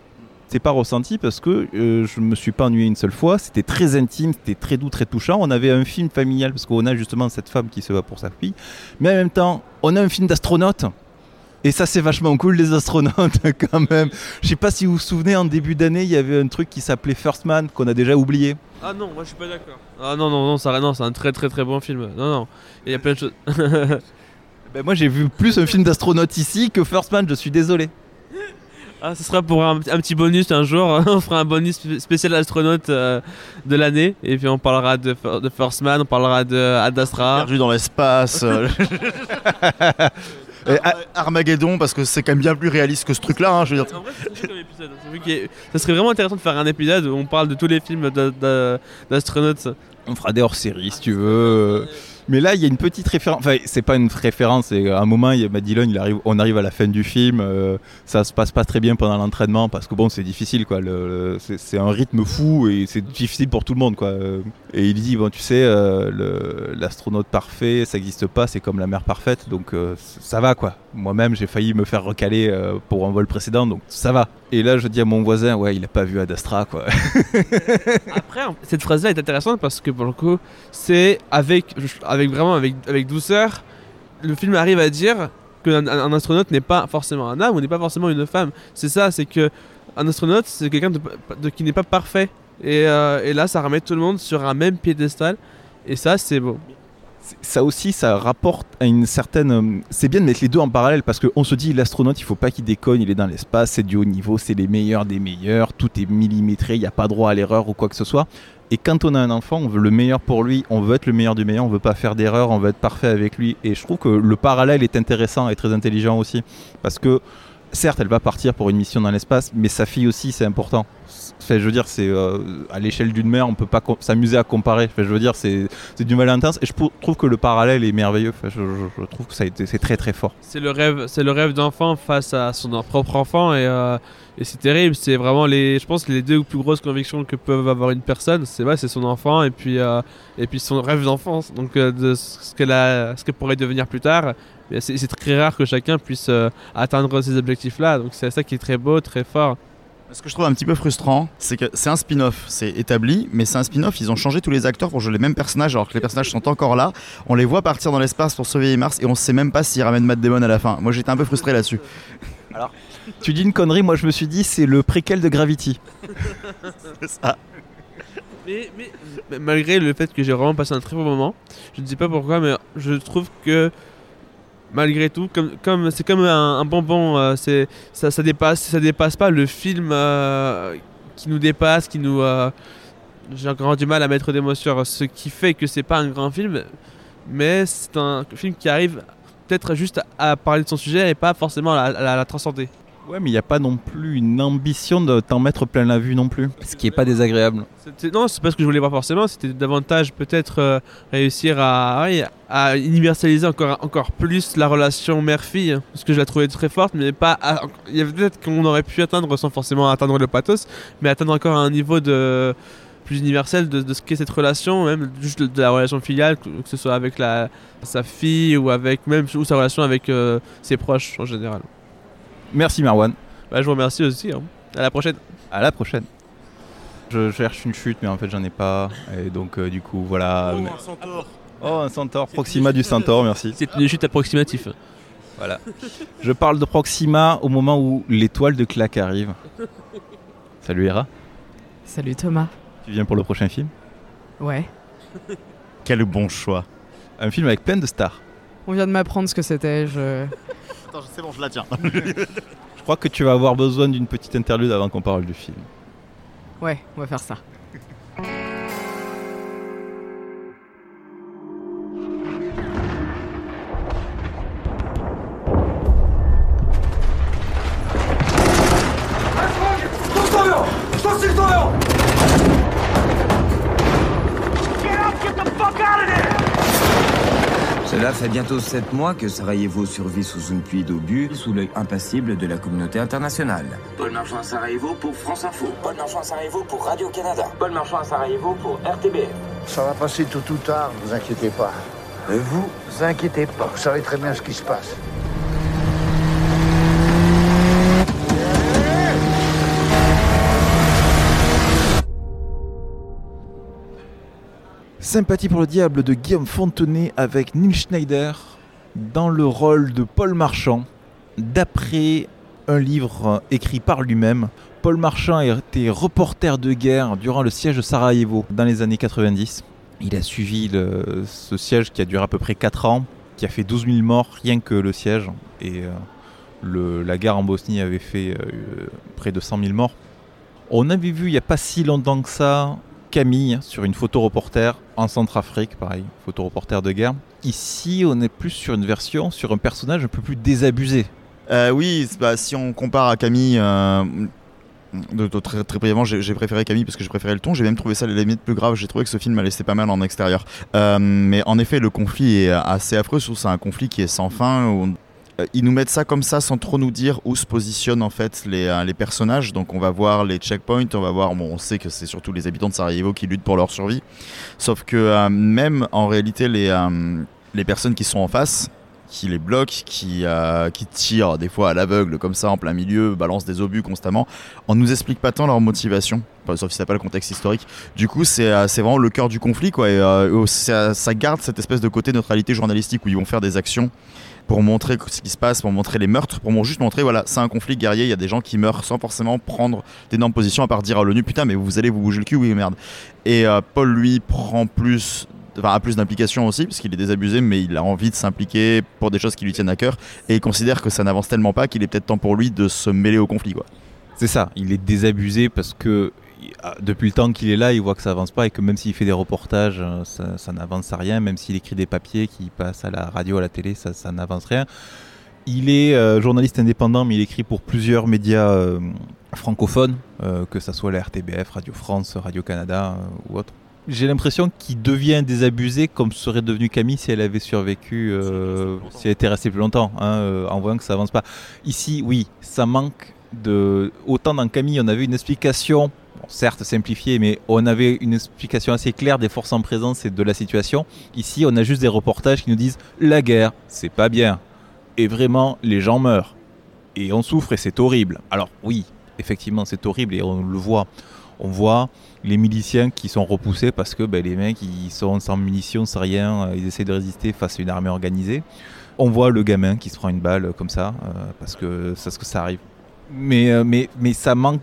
c'est pas ressenti parce que je me suis pas ennuyé une seule fois. C'était très intime, c'était très doux, très touchant. On avait un film familial parce qu'on a justement cette femme qui se bat pour sa fille, mais en même temps, on a un film d'astronautes. Et ça, c'est vachement cool, les astronautes, quand même. Je sais pas si vous vous souvenez, en début d'année, il y avait un truc qui s'appelait First Man, qu'on a déjà oublié. Ah non, moi je suis pas d'accord. Ah non, c'est un très très très bon film. Non, il y a plein de choses. Ben moi, j'ai vu plus un film d'astronaute ici que First Man, je suis désolé. Ah, ce sera pour un petit bonus un jour. On fera un bonus spécial astronaute de l'année. Et puis on parlera de First Man, on parlera d'Ad Astra. Perdu dans l'espace. Armageddon, parce que c'est quand même bien plus réaliste que ce truc-là. Hein, je veux dire. En vrai, c'est comme épisode. Ça serait vraiment intéressant de faire un épisode où on parle de tous les films d'astronautes. On fera des hors-séries si tu veux. Mais là, il y a une petite référence. Enfin, c'est pas une référence. C'est à un moment, Matt Dillon, on arrive à la fin du film. Ça se passe pas très bien pendant l'entraînement parce que bon, c'est difficile, quoi. C'est un rythme fou et c'est difficile pour tout le monde, quoi. Et il dit, bon, tu sais, l'astronaute parfait, ça n'existe pas. C'est comme la mère parfaite, donc ça va, quoi. Moi-même, j'ai failli me faire recaler pour un vol précédent, donc ça va. Et là, je dis à mon voisin, ouais, il a pas vu Ad Astra, quoi. Après, cette phrase-là est intéressante parce que pour le coup, c'est avec douceur, le film arrive à dire qu'un astronaute n'est pas forcément un homme ou n'est pas forcément une femme. C'est ça, c'est que un astronaute, c'est quelqu'un qui n'est pas parfait. Et là, ça remet tout le monde sur un même piédestal. Et ça, c'est beau. Ça aussi, ça rapporte à une certaine... C'est bien de mettre les deux en parallèle parce qu'on se dit, l'astronaute, il faut pas qu'il déconne, il est dans l'espace, c'est du haut niveau, c'est les meilleurs des meilleurs, tout est millimétré, il n'y a pas droit à l'erreur ou quoi que ce soit. Et quand on a un enfant, on veut le meilleur pour lui, on veut être le meilleur du meilleur, on veut pas faire d'erreur, on veut être parfait avec lui. Et je trouve que le parallèle est intéressant et très intelligent aussi. Parce que, certes, elle va partir pour une mission dans l'espace, mais sa fille aussi, c'est important. Enfin, je veux dire, c'est à l'échelle d'une mère, on peut pas s'amuser à comparer. Enfin, je veux dire, c'est du mal intense. Et je trouve que le parallèle est merveilleux. Enfin, je trouve que c'est très très fort. C'est le rêve d'enfant face à son propre enfant et c'est terrible. C'est vraiment je pense les deux plus grosses convictions que peuvent avoir une personne. C'est son enfant et puis son rêve d'enfance. Donc de ce qu'elle pourrait devenir plus tard. C'est très rare que chacun puisse atteindre ces objectifs-là. Donc c'est ça qui est très beau, très fort. Ce que je trouve un petit peu frustrant, c'est que c'est un spin-off, c'est établi, mais c'est un spin-off, ils ont changé tous les acteurs pour jouer les mêmes personnages alors que les personnages sont encore là. On les voit partir dans l'espace pour sauver Mars et on sait même pas s'ils ramènent Matt Damon à la fin. Moi j'étais un peu frustré là-dessus. Alors, tu dis une connerie, moi je me suis dit c'est le préquel de Gravity. C'est ça. Mais malgré le fait que j'ai vraiment passé un très bon moment, je ne sais pas pourquoi, mais je trouve que malgré tout, c'est comme un bonbon, ça dépasse pas le film qui nous dépasse, j'ai encore du mal à mettre des mots sur ce qui fait que c'est pas un grand film, mais c'est un film qui arrive peut-être juste à parler de son sujet et pas forcément à la transcender. Ouais, mais il n'y a pas non plus une ambition de t'en mettre plein la vue non plus, ce qui est pas désagréable. Non, c'est pas ce que je voulais voir forcément, c'était davantage peut-être réussir à universaliser encore plus la relation mère-fille, parce que je la trouvais très forte, mais pas... Il y avait peut-être qu'on aurait pu atteindre sans forcément atteindre le pathos, mais atteindre encore un niveau plus universel de ce qu'est cette relation, même juste de la relation filiale, que ce soit avec sa fille ou ou sa relation avec ses proches en général. Merci Marwan. Je vous remercie aussi. Hein. À la prochaine. À la prochaine. Je cherche une chute, mais en fait j'en ai pas. Et donc du coup voilà. Un centaure. Oh, un centaure. Proxima du centaure, merci. C'est une chute approximative. Voilà. Je parle de Proxima au moment où l'étoile de Claque arrive. Salut Hera. Salut Thomas. Tu viens pour le prochain film ? Ouais. Quel bon choix. Un film avec plein de stars. On vient de m'apprendre ce que c'était. Attends, c'est bon, je la tiens. Je crois que tu vas avoir besoin d'une petite interlude avant qu'on parle du film. Ouais, on va faire ça. Cela fait bientôt 7 mois que Sarajevo survit sous une pluie d'obus, sous l'œil impassible de la communauté internationale. Paul Marchand à Sarajevo pour France Info. Paul Marchand à Sarajevo pour Radio-Canada. Paul Marchand à Sarajevo pour RTBF. Ça va passer tôt ou tard, ne vous inquiétez pas. Ne vous inquiétez pas, vous savez très bien ce qui se passe. Sympathie pour le diable de Guillaume Fontenay avec Neil Schneider dans le rôle de Paul Marchand, d'après un livre écrit par lui-même. Paul Marchand était reporter de guerre durant le siège de Sarajevo dans les années 90. Il a suivi ce siège qui a duré à peu près 4 ans, qui a fait 12 000 morts rien que le siège. Et la guerre en Bosnie avait fait près de 100 000 morts. On avait vu il n'y a pas si longtemps que ça Camille sur une photoreporter en Centrafrique, pareil, photoreporter de guerre. Ici, on est plus sur une version, sur un personnage un peu plus désabusé. Oui, si on compare à Camille, très, très brièvement, j'ai préféré Camille parce que j'ai préféré le ton. J'ai même trouvé ça à la limite plus grave. J'ai trouvé que ce film a laissé pas mal en extérieur. Mais en effet, le conflit est assez affreux. Surtout, c'est un conflit qui est sans fin. Ils nous mettent ça comme ça sans trop nous dire où se positionnent en fait les personnages. Donc on va voir les checkpoints, on sait que c'est surtout les habitants de Sarajevo qui luttent pour leur survie. Sauf que même en réalité les personnes qui sont en face, qui les bloquent, qui tirent des fois à l'aveugle comme ça en plein milieu, balancent des obus constamment, on nous explique pas tant leur motivation, sauf si ça n'a pas le contexte historique. Du coup c'est vraiment le cœur du conflit quoi, et ça garde cette espèce de côté neutralité journalistique où ils vont faire des actions pour montrer ce qui se passe, pour montrer les meurtres, pour juste montrer, voilà, c'est un conflit guerrier, il y a des gens qui meurent sans forcément prendre d'énormes positions, à part dire à l'ONU, putain, mais vous allez vous bouger le cul, oui, merde. Et Paul, lui, a plus d'implication aussi, parce qu'il est désabusé, mais il a envie de s'impliquer pour des choses qui lui tiennent à cœur, et il considère que ça n'avance tellement pas qu'il est peut-être temps pour lui de se mêler au conflit, quoi. C'est ça, il est désabusé parce que depuis le temps qu'il est là, il voit que ça avance pas et que même s'il fait des reportages, ça n'avance à rien. Même s'il écrit des papiers qui passent à la radio, à la télé, ça n'avance rien. Il est journaliste indépendant, mais il écrit pour plusieurs médias francophones, que ça soit la RTBF, Radio France, Radio-Canada ou autre. J'ai l'impression qu'il devient désabusé comme serait devenu Camille si elle avait survécu, si elle était restée plus longtemps, en voyant que ça avance pas. Ici, oui, ça manque de... Autant dans Camille, on avait une explication, certes simplifiée, mais on avait une explication assez claire des forces en présence et de la situation. Ici, on a juste des reportages qui nous disent « La guerre, c'est pas bien. Et vraiment, les gens meurent. Et on souffre et c'est horrible. » Alors oui, effectivement, c'est horrible et on le voit. On voit les miliciens qui sont repoussés parce que les mecs, ils sont sans munitions, sans rien, ils essaient de résister face à une armée organisée. On voit le gamin qui se prend une balle comme ça, parce que ça arrive. Mais ça manque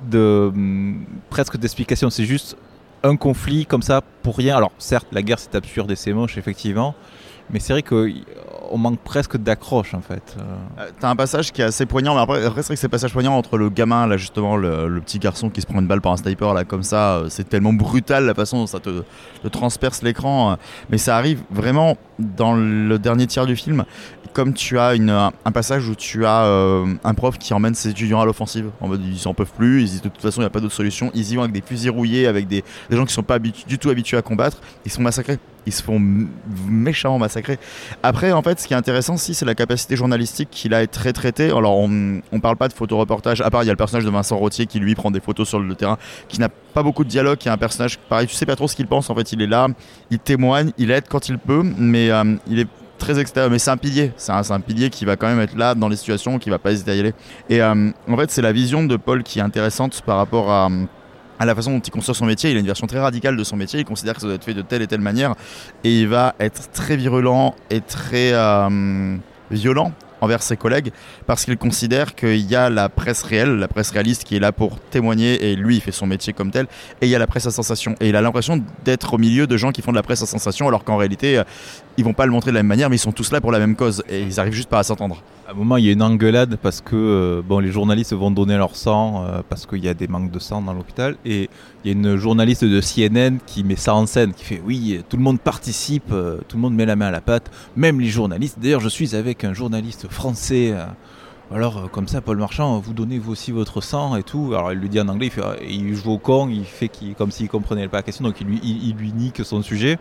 presque d'explication. C'est juste un conflit comme ça pour rien. Alors certes, la guerre c'est absurde et c'est moche effectivement, mais c'est vrai qu'on manque presque d'accroche en fait. T'as un passage qui est assez poignant, mais après c'est vrai que c'est le passage poignant entre le gamin là justement, le petit garçon qui se prend une balle par un sniper là comme ça, c'est tellement brutal la façon dont ça te transperce l'écran, mais ça arrive vraiment dans le dernier tiers du film. Comme tu as un passage où tu as un prof qui emmène ses étudiants à l'offensive, en mode ils s'en peuvent plus, ils disent de toute façon il n'y a pas d'autre solution, ils y vont avec des fusils rouillés, avec des gens qui ne sont pas du tout habitués à combattre, ils sont massacrés, ils se font méchamment massacrer. Après en fait ce qui est intéressant aussi c'est la capacité journalistique qu'il a à être très traité. Alors on parle pas de photoreportage, à part il y a le personnage de Vincent Rottier qui lui prend des photos sur le terrain, qui n'a pas beaucoup de dialogue, qui est un personnage pareil, tu sais pas trop ce qu'il pense en fait, il est là, il témoigne, il aide quand il peut, mais il est très extérieur, mais c'est un pilier, c'est un pilier qui va quand même être là dans les situations, qui va pas hésiter à y aller. Et en fait c'est la vision de Paul qui est intéressante par rapport à la façon dont il construit son métier. Il a une version très radicale de son métier, il considère que ça doit être fait de telle et telle manière, et il va être très virulent et très violent envers ses collègues, parce qu'il considère qu'il y a la presse réelle, la presse réaliste qui est là pour témoigner, et lui il fait son métier comme tel, et il y a la presse à sensation, et il a l'impression d'être au milieu de gens qui font de la presse à sensation, alors qu'en réalité ils vont pas le montrer de la même manière, mais ils sont tous là pour la même cause, et ils arrivent juste pas à s'entendre. À un moment il y a une engueulade parce que les journalistes vont donner leur sang parce qu'il y a des manques de sang dans l'hôpital, et il y a une journaliste de CNN qui met ça en scène, qui fait oui, tout le monde participe, tout le monde met la main à la pâte, même les journalistes. D'ailleurs je suis avec un journaliste français, alors comme ça Paul Marchand, vous donnez vous aussi votre sang et tout. Alors il lui dit en anglais, il joue au con, il fait comme s'il comprenait pas la question, donc il lui nique son sujet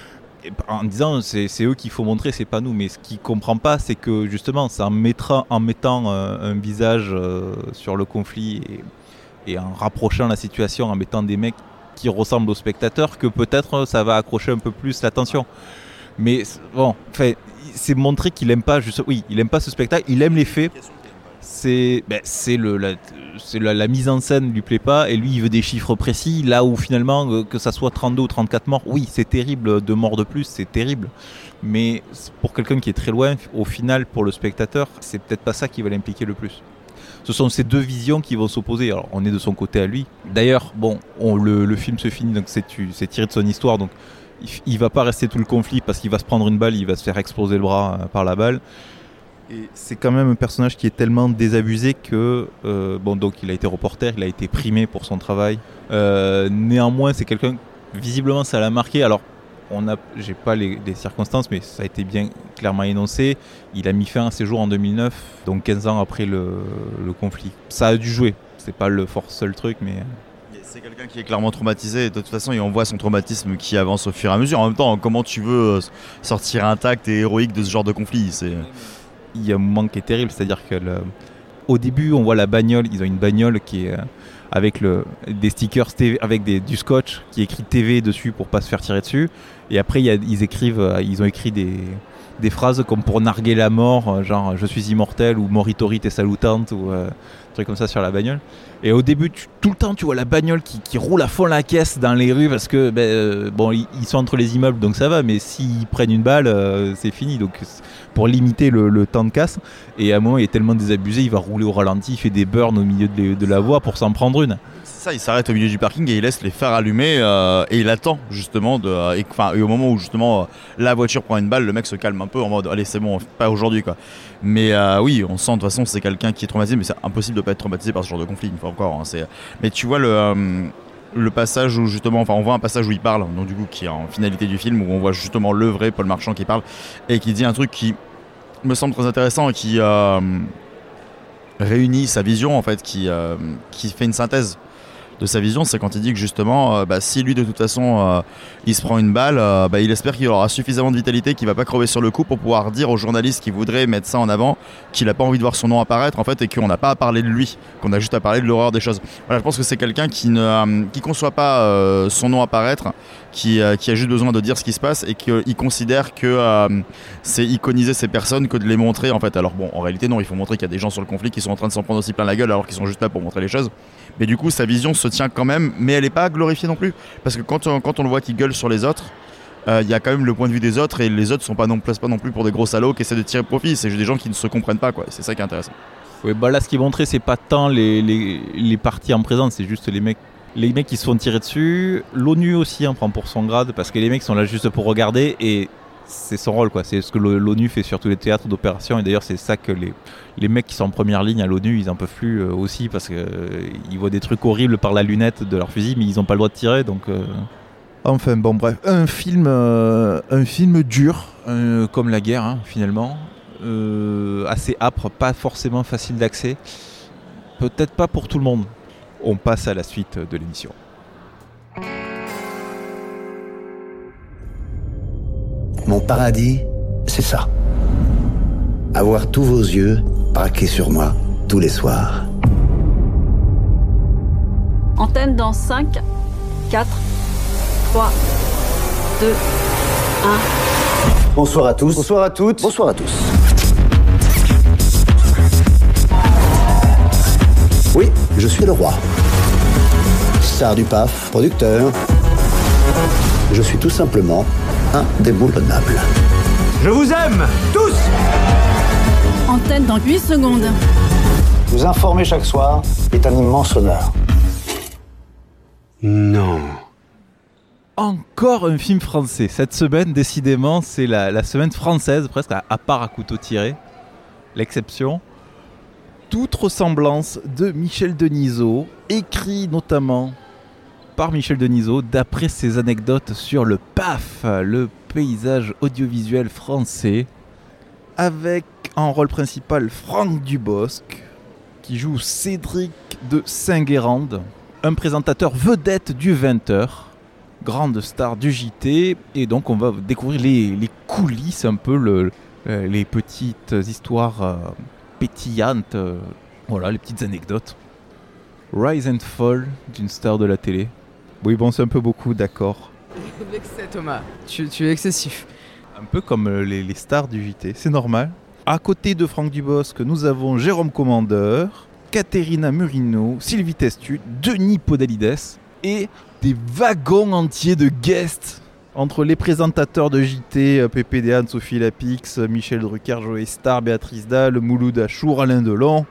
en disant c'est eux qu'il faut montrer, c'est pas nous. Mais ce qu'il comprend pas, c'est que justement c'est en mettant un visage sur le conflit et en rapprochant la situation, en mettant des mecs qui ressemblent aux spectateurs, que peut-être ça va accrocher un peu plus l'attention. Mais bon, c'est montrer qu'il aime pas il aime pas ce spectacle, il aime les faits. C'est la mise en scène lui plaît pas, et lui il veut des chiffres précis, là où finalement que ça soit 32 ou 34 morts, oui c'est terrible, 2 morts de plus c'est terrible, mais pour quelqu'un qui est très loin, au final pour le spectateur c'est peut-être pas ça qui va l'impliquer le plus. Ce sont ces deux visions qui vont s'opposer. Alors on est de son côté à lui. D'ailleurs bon, le film se finit, donc c'est tiré de son histoire, donc il va pas rester tout le conflit parce qu'il va se prendre une balle, il va se faire exploser le bras par la balle. Et c'est quand même un personnage qui est tellement désabusé que donc il a été reporter, il a été primé pour son travail. Néanmoins, c'est quelqu'un, visiblement ça l'a marqué. Alors j'ai pas les circonstances, mais ça a été bien clairement énoncé. Il a mis fin à ses jours en 2009, donc 15 ans après le conflit. Ça a dû jouer. C'est pas le seul truc, mais c'est quelqu'un qui est clairement traumatisé, et de toute façon et on voit son traumatisme qui avance au fur et à mesure. En même temps, comment tu veux sortir intact et héroïque de ce genre de conflit? Il y a un moment qui est terrible, c'est-à-dire que au début on voit la bagnole, ils ont une bagnole qui est avec des stickers TV, avec du scotch qui est écrit TV dessus pour pas se faire tirer dessus, et après ils ont écrit des phrases comme pour narguer la mort, genre je suis immortel ou Moritori t'es salutante, ou un truc comme ça sur la bagnole. Et au début tout le temps tu vois la bagnole qui roule à fond la caisse dans les rues parce que ils sont entre les immeubles donc ça va, mais s'ils prennent une balle c'est fini, donc pour limiter le temps de casse. Et à un moment il est tellement désabusé, il va rouler au ralenti, il fait des burns au milieu de la voie pour s'en prendre une. C'est ça, il s'arrête au milieu du parking et il laisse les phares allumés et il attend justement et au moment où justement la voiture prend une balle, le mec se calme un peu en mode allez c'est bon, pas aujourd'hui quoi. Mais oui, on sent de toute façon c'est quelqu'un qui est traumatisé, mais c'est impossible de pas être traumatisé par ce genre de conflit une fois encore. Mais tu vois le passage où justement, on voit un passage où il parle, donc du coup qui est en finalité du film, où on voit justement le vrai Paul Marchand qui parle et qui dit un truc qui me semble très intéressant et qui réunit sa vision en fait, qui fait une synthèse de sa vision. C'est quand il dit que justement si lui de toute façon il se prend une balle, il espère qu'il aura suffisamment de vitalité, qu'il va pas crever sur le coup pour pouvoir dire aux journalistes qui voudraient mettre ça en avant qu'il a pas envie de voir son nom apparaître en fait, et qu'on n'a pas à parler de lui, qu'on a juste à parler de l'horreur des choses. Voilà, je pense que c'est quelqu'un qui conçoit pas son nom apparaître, qui a juste besoin de dire ce qui se passe, et qu'il considère que c'est iconiser ces personnes que de les montrer en fait. Alors bon, en réalité non, il faut montrer qu'il y a des gens sur le conflit qui sont en train de s'en prendre aussi plein la gueule alors qu'ils sont juste là pour montrer les choses. Mais du coup sa vision se tient quand même, mais elle est pas glorifiée non plus, parce que quand on le voit qu'il gueule sur les autres, il y a quand même le point de vue des autres, et les autres passent pas non plus pour des gros salauds qui essaient de tirer profit, c'est juste des gens qui ne se comprennent pas quoi. C'est ça qui est intéressant. Oui, là ce qui est montré c'est pas tant les parties en présence, c'est juste les mecs qui se font tirer dessus. L'ONU aussi en prend pour son grade, parce que les mecs sont là juste pour regarder, et c'est son rôle quoi. C'est ce que l'ONU fait sur tous les théâtres d'opération, et d'ailleurs c'est ça que les mecs qui sont en première ligne à l'ONU ils en peuvent plus aussi, parce que ils voient des trucs horribles par la lunette de leur fusil, mais ils ont pas le droit de tirer, donc enfin bon bref, un film dur comme la guerre hein, finalement, assez âpre, pas forcément facile d'accès, peut-être pas pour tout le monde. On passe à la suite de l'émission. Mon paradis, c'est ça. Avoir tous vos yeux braqués sur moi tous les soirs. Antenne dans 5, 4, 3, 2, 1. Bonsoir à tous. Bonsoir à toutes. Bonsoir à tous. Oui, je suis le roi. Star du PAF, producteur. Je suis tout simplement indéboulonnable. Je vous aime, tous! Antenne dans 8 secondes. Vous informer chaque soir est un immense honneur. Non. Encore un film français. Cette semaine, décidément, c'est la semaine française, presque à part à couteau tiré. L'exception. Toute ressemblance de Michel Denisot, écrit notamment par Michel Denisot, d'après ses anecdotes sur le PAF, le paysage audiovisuel français, avec en rôle principal Franck Dubosc, qui joue Cédric de Saint-Guérande, un présentateur vedette du 20h, grande star du JT, et donc on va découvrir les coulisses, un peu les petites histoires pétillantes, voilà, les petites anecdotes. Rise and Fall d'une star de la télé. Oui, bon, c'est un peu beaucoup, d'accord. L'excès, Thomas. Tu es excessif. Un peu comme les stars du JT, c'est normal. À côté de Franck Dubosc, nous avons Jérôme Commandeur, Caterina Murino, Sylvie Testu, Denis Podalides et des wagons entiers de guests entre les présentateurs de JT, Pépé Déane, Sophie Lapix, Michel Drucker, Joey Star, Béatrice Dalle, Mouloud Achour, Alain Delon.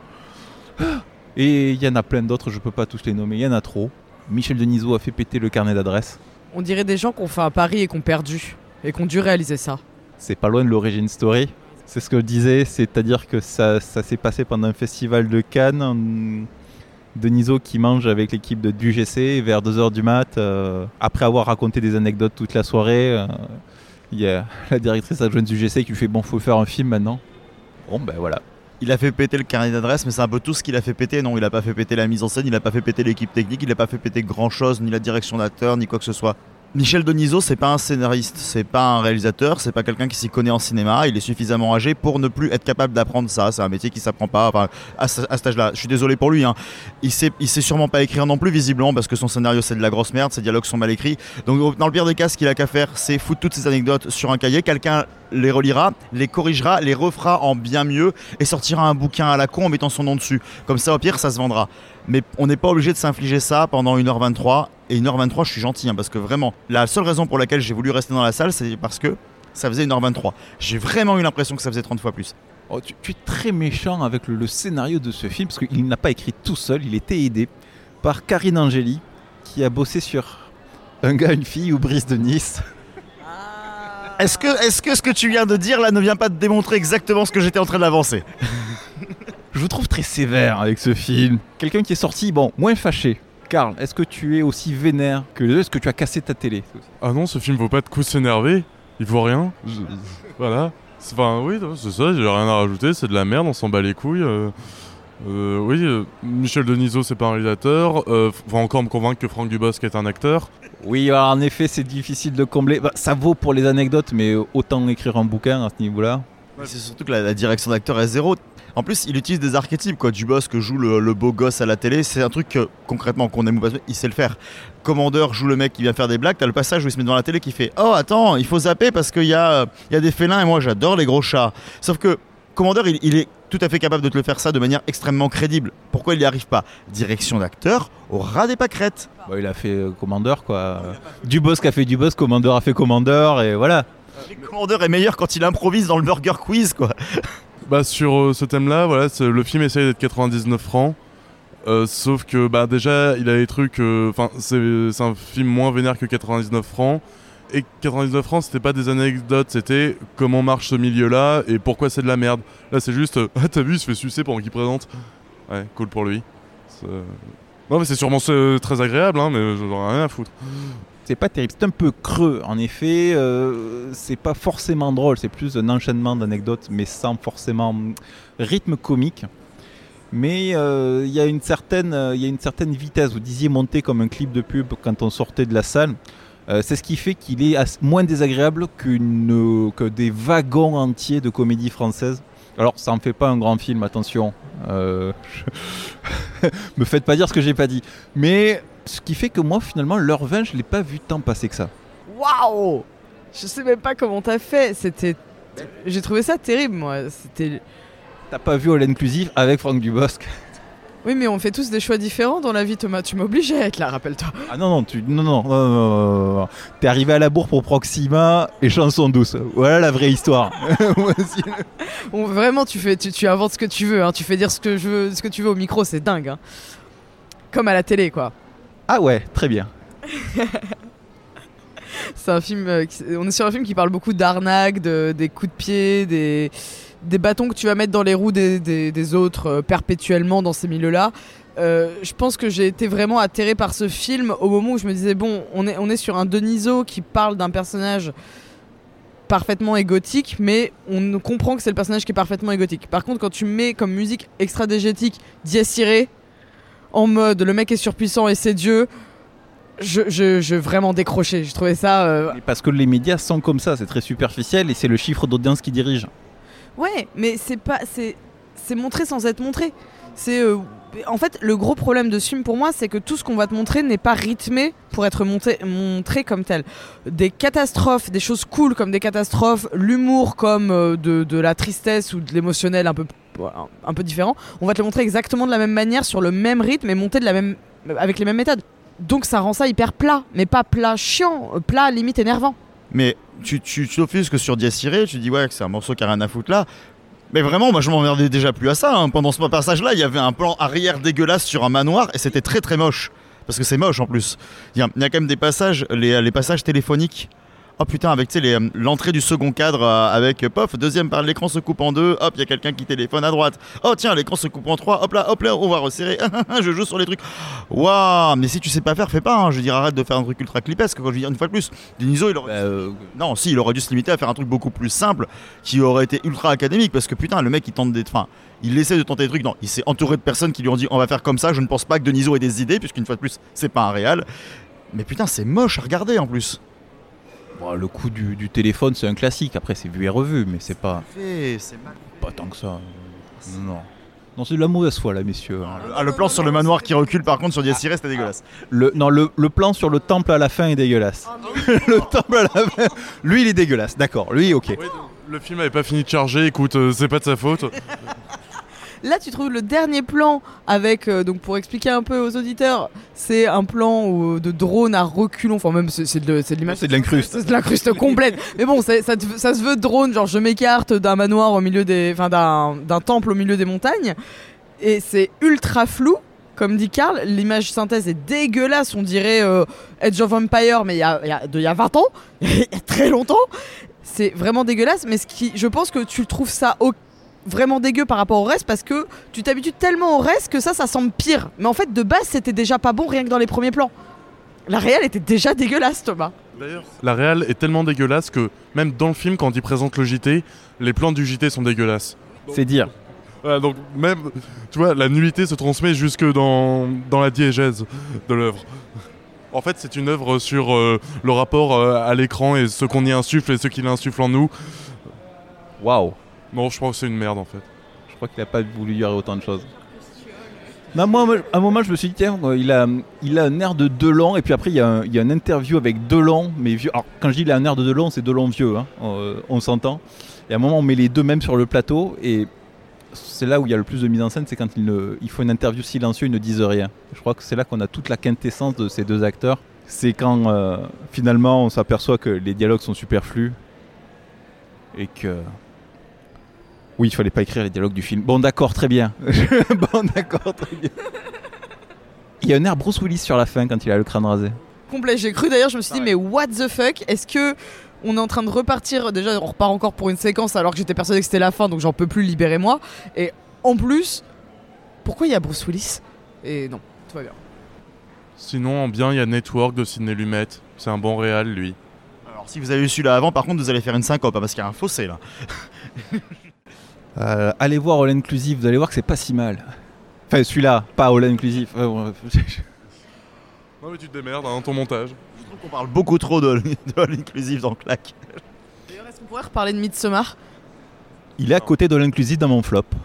Et il y en a plein d'autres, je peux pas tous les nommer, il y en a trop. Michel Denisot a fait péter le carnet d'adresses. On dirait des gens qui ont fait un pari et qui ont perdu, et qui ont dû réaliser ça. C'est pas loin de l'origin story. C'est ce que je disais, c'est-à-dire que ça s'est passé pendant un festival de Cannes. Denisot qui mange avec l'équipe du GC vers 2h du mat. Après avoir raconté des anecdotes toute la soirée, il y a la directrice adjointe du GC qui lui fait « Bon, faut faire un film maintenant ». Bon, ben voilà. Il a fait péter le carnet d'adresse, mais c'est un peu tout ce qu'il a fait péter. Non, il a pas fait péter la mise en scène, il a pas fait péter l'équipe technique, il a pas fait péter grand chose, ni la direction d'acteur, ni quoi que ce soit. Michel Denisot, c'est pas un scénariste, c'est pas un réalisateur, c'est pas quelqu'un qui s'y connaît en cinéma. Il est suffisamment âgé pour ne plus être capable d'apprendre ça. C'est un métier qui s'apprend pas. Enfin, à cet âge-là, je suis désolé pour lui. Hein. Il sait sûrement pas écrire non plus, visiblement, parce que son scénario c'est de la grosse merde, ses dialogues sont mal écrits. Donc, dans le pire des cas, ce qu'il a qu'à faire, c'est foutre toutes ces anecdotes sur un cahier. Quelqu'un les relira, les corrigera, les refera en bien mieux et sortira un bouquin à la con en mettant son nom dessus. Comme ça, au pire, ça se vendra. Mais on n'est pas obligé de s'infliger ça pendant 1h23. Et 1h23, je suis gentil, hein, parce que vraiment, la seule raison pour laquelle j'ai voulu rester dans la salle, c'est parce que ça faisait 1h23. J'ai vraiment eu l'impression que ça faisait 30 fois plus. Oh, tu es très méchant avec le scénario de ce film, parce qu'il n'a pas écrit tout seul, il était aidé par Karine Angeli, qui a bossé sur Un gars, une fille ou Brise de Nice. Est-ce que ce que tu viens de dire là ne vient pas de démontrer exactement ce que j'étais en train d'avancer? Je vous trouve très sévère avec ce film. Quelqu'un qui est sorti, bon, moins fâché. Karl, est-ce que tu es aussi vénère que est-ce que tu as cassé ta télé? Ah non, ce film vaut pas de coup s'énerver. Il vaut rien. Voilà. Enfin, oui, c'est ça, j'ai rien à rajouter. C'est de la merde, on s'en bat les couilles. Michel Denisot, c'est pas un réalisateur. Faut encore me convaincre que Franck Dubosc est un acteur. Oui, alors en effet, c'est difficile de combler. Bah, ça vaut pour les anecdotes, mais autant écrire un bouquin à ce niveau-là. Ouais, c'est surtout que la direction d'acteur est zéro. En plus, il utilise des archétypes, quoi. Dubosc joue le beau gosse à la télé, c'est un truc que, concrètement, qu'on aime ou pas, il sait le faire. Commandeur joue le mec qui vient faire des blagues, t'as le passage où il se met devant la télé qui fait « Oh, attends, il faut zapper parce qu'il y a des félins et moi j'adore les gros chats. » Sauf que Commandeur, il est tout à fait capable de te le faire ça de manière extrêmement crédible. Pourquoi il n'y arrive pas? Direction d'acteur au ras des pâquerettes. Bah, il a fait Commandeur, quoi. Dubosc a fait Dubosc, Commandeur a fait Commandeur, et voilà. Commandeur est meilleur quand il improvise dans le Burger Quiz, quoi. Bah, sur ce thème-là, voilà, le film essaye d'être 99 francs. Sauf que bah, déjà, il a des trucs. C'est un film moins vénère que 99 francs. Et 99 francs, c'était pas des anecdotes, c'était comment marche ce milieu-là et pourquoi c'est de la merde. Là, c'est juste, ah, t'as vu, il se fait sucer pendant qu'il présente. Ouais, cool pour lui. Non, mais c'est sûrement très agréable, hein, mais j'en ai rien à foutre. C'est pas terrible, c'est un peu creux, en effet. C'est pas forcément drôle, c'est plus un enchaînement d'anecdotes, mais sans forcément rythme comique. Mais il y a une certaine vitesse. Vous disiez monter comme un clip de pub quand on sortait de la salle. C'est ce qui fait qu'il est moins désagréable que des wagons entiers de comédie française. Alors, ça en fait pas un grand film, attention. Me faites pas dire ce que j'ai pas dit. Mais ce qui fait que moi, finalement, l'heure 20, je l'ai pas vu tant passer que ça. Waouh! Je sais même pas comment t'as fait. J'ai trouvé ça terrible, moi. T'as pas vu All Inclusive avec Franck Dubosc? Oui, mais on fait tous des choix différents dans la vie, Thomas. Tu m'obliges à être là, rappelle-toi. Ah non, t'es arrivé à la bourre pour Proxima et Chanson douce. Voilà la vraie histoire. Bon, vraiment, tu inventes ce que tu veux. Hein. Tu fais dire ce que tu veux au micro, c'est dingue. Hein. Comme à la télé, quoi. Ah ouais, très bien. C'est un film. On est sur un film qui parle beaucoup d'arnaque, des coups de pied, des bâtons que tu vas mettre dans les roues des autres perpétuellement dans ces milieux-là. Je pense que j'ai été vraiment atterré par ce film au moment où je me disais bon, on est sur un Denisot qui parle d'un personnage parfaitement égotique, mais on comprend que c'est le personnage qui est parfaitement égotique. Par contre, quand tu mets comme musique extra-dégétique Dies Irae, en mode le mec est surpuissant et c'est Dieu, je vraiment décroché. Je trouvais ça... Parce que les médias sont comme ça, c'est très superficiel et c'est le chiffre d'audience qui dirige. Ouais, mais c'est montré sans être montré. En fait, le gros problème de ce film pour moi, c'est que tout ce qu'on va te montrer n'est pas rythmé pour être montré comme tel. Des catastrophes, des choses cool comme des catastrophes, l'humour comme de la tristesse ou de l'émotionnel un peu différent, on va te le montrer exactement de la même manière, sur le même rythme et monté avec les mêmes méthodes. Donc ça rend ça hyper plat, mais pas plat chiant, plat limite énervant. Mais tu t'offusques sur Dies Irae, tu dis ouais que c'est un morceau qui a rien à foutre là. Mais vraiment, moi je m'emmerdais déjà plus à ça. Pendant ce passage-là, il y avait un plan arrière dégueulasse sur un manoir et c'était très très moche. Parce que c'est moche en plus. Il y a quand même des passages, les passages téléphoniques. Oh putain, avec l'entrée du second cadre avec pof, deuxième par l'écran se coupe en deux, hop, il y a quelqu'un qui téléphone à droite. Oh tiens, l'écran se coupe en trois, hop là, on va resserrer. Je joue sur les trucs. Waouh, mais si tu sais pas faire, fais pas. Je veux dire, arrête de faire un truc ultra clipesque. Quand je veux dire une fois de plus, Denisot, il aurait. Non, si, il aurait dû se limiter à faire un truc beaucoup plus simple qui aurait été ultra académique. Parce que putain, le mec, il essaie de tenter des trucs. Non, il s'est entouré de personnes qui lui ont dit on va faire comme ça. Je ne pense pas que Denisot ait des idées, puisqu'une fois de plus, c'est pas un réal. Mais putain, c'est moche à regarder en plus. Bon, le coup du téléphone, c'est un classique. Après, c'est vu et revu, mais c'est pas. C'est mal. Pas tant que ça. Non, c'est de la mauvaise foi, là, messieurs. Le plan sur le manoir qui recule, par contre, sur Dies Irae, c'était dégueulasse. Le plan sur le temple à la fin est dégueulasse. Le temple à la fin. Lui, il est dégueulasse. D'accord, lui, ok. Oui, le film avait pas fini de charger. Écoute, c'est pas de sa faute. Là, tu trouves le dernier plan avec, donc pour expliquer un peu aux auditeurs, c'est un plan de drone à reculons, enfin même c'est de l'image. C'est de l'incruste. C'est de l'incruste complète. Mais bon, ça se veut drone, genre je m'écarte d'un manoir au milieu d'un temple au milieu des montagnes, et c'est ultra flou. Comme dit Karl, l'image synthèse est dégueulasse, on dirait Age of Empire, mais il y a 20 ans, il y a très longtemps. C'est vraiment dégueulasse, mais je pense que tu trouves ça vraiment dégueu par rapport au reste parce que tu t'habitues tellement au reste que ça semble pire. Mais en fait, de base, c'était déjà pas bon rien que dans les premiers plans. La réal était déjà dégueulasse, Thomas. D'ailleurs, la réal est tellement dégueulasse que même dans le film, quand il présente le JT, les plans du JT sont dégueulasses. C'est dire. Voilà, donc même, tu vois, la nullité se transmet jusque dans la diégèse de l'œuvre. En fait, c'est une œuvre sur le rapport à l'écran et ce qu'on y insuffle et ce qu'il insuffle en nous. Waouh. Non, je crois que c'est une merde en fait. Je crois qu'il n'a pas voulu dire autant de choses. Non, moi, à un moment, je me suis dit, tiens, il a un air de Delon, et puis après, il y a une interview avec Delon, mais vieux. Alors, quand je dis il a un air de Delon, c'est Delon vieux, hein, on s'entend. Et à un moment, on met les deux mêmes sur le plateau, et c'est là où il y a le plus de mise en scène, c'est quand il faut une interview silencieuse, ils ne disent rien. Je crois que c'est là qu'on a toute la quintessence de ces deux acteurs. C'est quand, finalement, on s'aperçoit que les dialogues sont superflus, et que... Oui, il fallait pas écrire les dialogues du film. Bon, d'accord, très bien. Il y a un air Bruce Willis sur la fin quand il a le crâne rasé. Complet, j'ai cru d'ailleurs, je me suis dit, mais what the fuck ? Est-ce que on est en train de repartir ? Déjà, on repart encore pour une séquence alors que j'étais persuadé que c'était la fin, donc j'en peux plus, libérez-moi. Et en plus, pourquoi il y a Bruce Willis ? Et non, tout va bien. Sinon, en bien, il y a Network de Sidney Lumet. C'est un bon réal, lui. Alors, si vous avez eu celui-là avant, par contre, vous allez faire une syncope, parce qu'il y a un fossé là. Allez voir All Inclusive, vous allez voir que c'est pas si mal. Enfin, celui-là, pas All Inclusive. Non, mais tu te démerdes, hein, ton montage. Je trouve qu'on parle beaucoup trop de All Inclusive dans Claque. D'ailleurs, est-ce qu'on pourrait reparler de Midsommar ? Il est à côté de All Inclusive dans mon flop.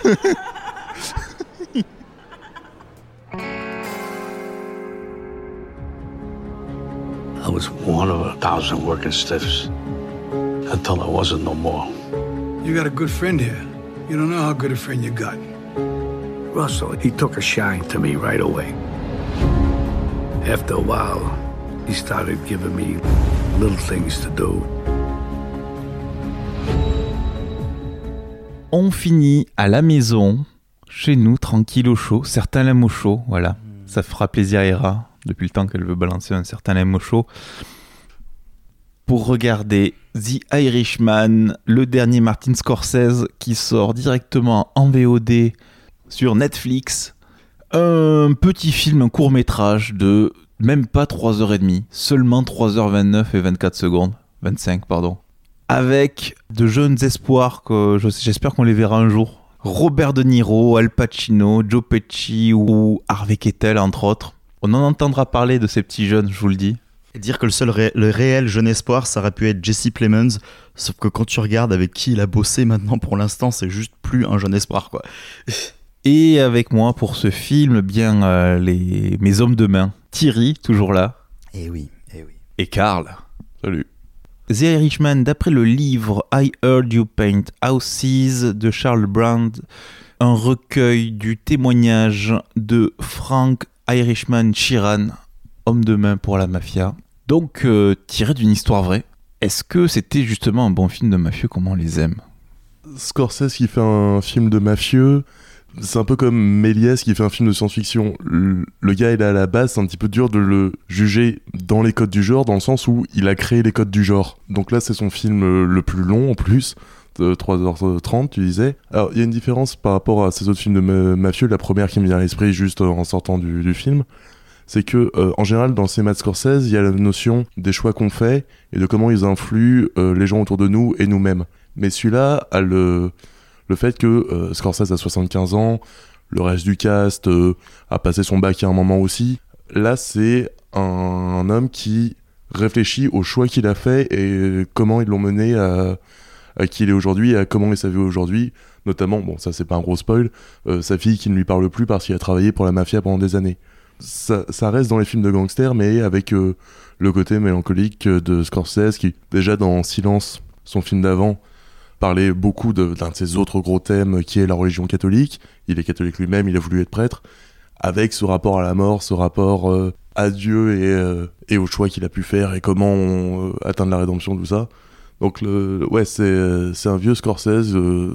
I was one of 1,000 working stiffs until I wasn't no more. You got a good friend here. You don't know how good a friend you got. Russell, he took a shine to me right away. After a while, he started giving me little things to do. On finit à la maison, chez nous, tranquille au chaud. Certains l'aiment au chaud, voilà. Ça fera plaisir à Hera, depuis le temps qu'elle veut balancer un certain l'aime au chaud. Pour regarder The Irishman, le dernier Martin Scorsese qui sort directement en VOD sur Netflix. Un petit film, un court-métrage de même pas 3h30, seulement 3h29 et 24 secondes. 25, pardon. Avec de jeunes espoirs que j'espère qu'on les verra un jour. Robert De Niro, Al Pacino, Joe Pesci ou Harvey Keitel, entre autres. On en entendra parler de ces petits jeunes, je vous le dis. Et dire que le réel jeune espoir, ça aurait pu être Jesse Plemons, sauf que quand tu regardes avec qui il a bossé maintenant pour l'instant, c'est juste plus un jeune espoir, quoi. Et avec moi pour ce film, bien mes hommes de main. Thierry, toujours là. Eh oui. Et Karl. Salut. The Irishman, d'après le livre I Heard You Paint Houses de Charles Brand, un recueil du témoignage de Frank Irishman Sheeran, homme de main pour la mafia. Donc, tiré d'une histoire vraie. Est-ce que c'était justement un bon film de mafieux comme on les aime ? Scorsese qui fait un film de mafieux, c'est un peu comme Méliès qui fait un film de science-fiction. Le gars, il est à la base, c'est un petit peu dur de le juger dans les codes du genre, dans le sens où il a créé les codes du genre. Donc là, c'est son film le plus long en plus, de 3h30, tu disais. Alors, il y a une différence par rapport à ces autres films de mafieux. La première qui me vient à l'esprit, juste en sortant du film, c'est que, en général, dans le cinéma de Scorsese, il y a la notion des choix qu'on fait et de comment ils influent les gens autour de nous et nous-mêmes. Mais celui-là a le fait que Scorsese a 75 ans, le reste du cast a passé son bac à un moment aussi. Là, c'est un homme qui réfléchit aux choix qu'il a fait et comment ils l'ont mené à qui il est aujourd'hui et à comment est sa vie aujourd'hui. Notamment, bon, ça c'est pas un gros spoil, sa fille qui ne lui parle plus parce qu'il a travaillé pour la mafia pendant des années. Ça reste dans les films de gangsters, mais avec le côté mélancolique de Scorsese qui, déjà dans Silence, son film d'avant, parlait beaucoup d'un de ses autres gros thèmes qui est la religion catholique. Il est catholique lui-même, il a voulu être prêtre, avec ce rapport à la mort, ce rapport à Dieu et aux choix qu'il a pu faire et comment atteindre la rédemption, tout ça. Donc c'est un vieux Scorsese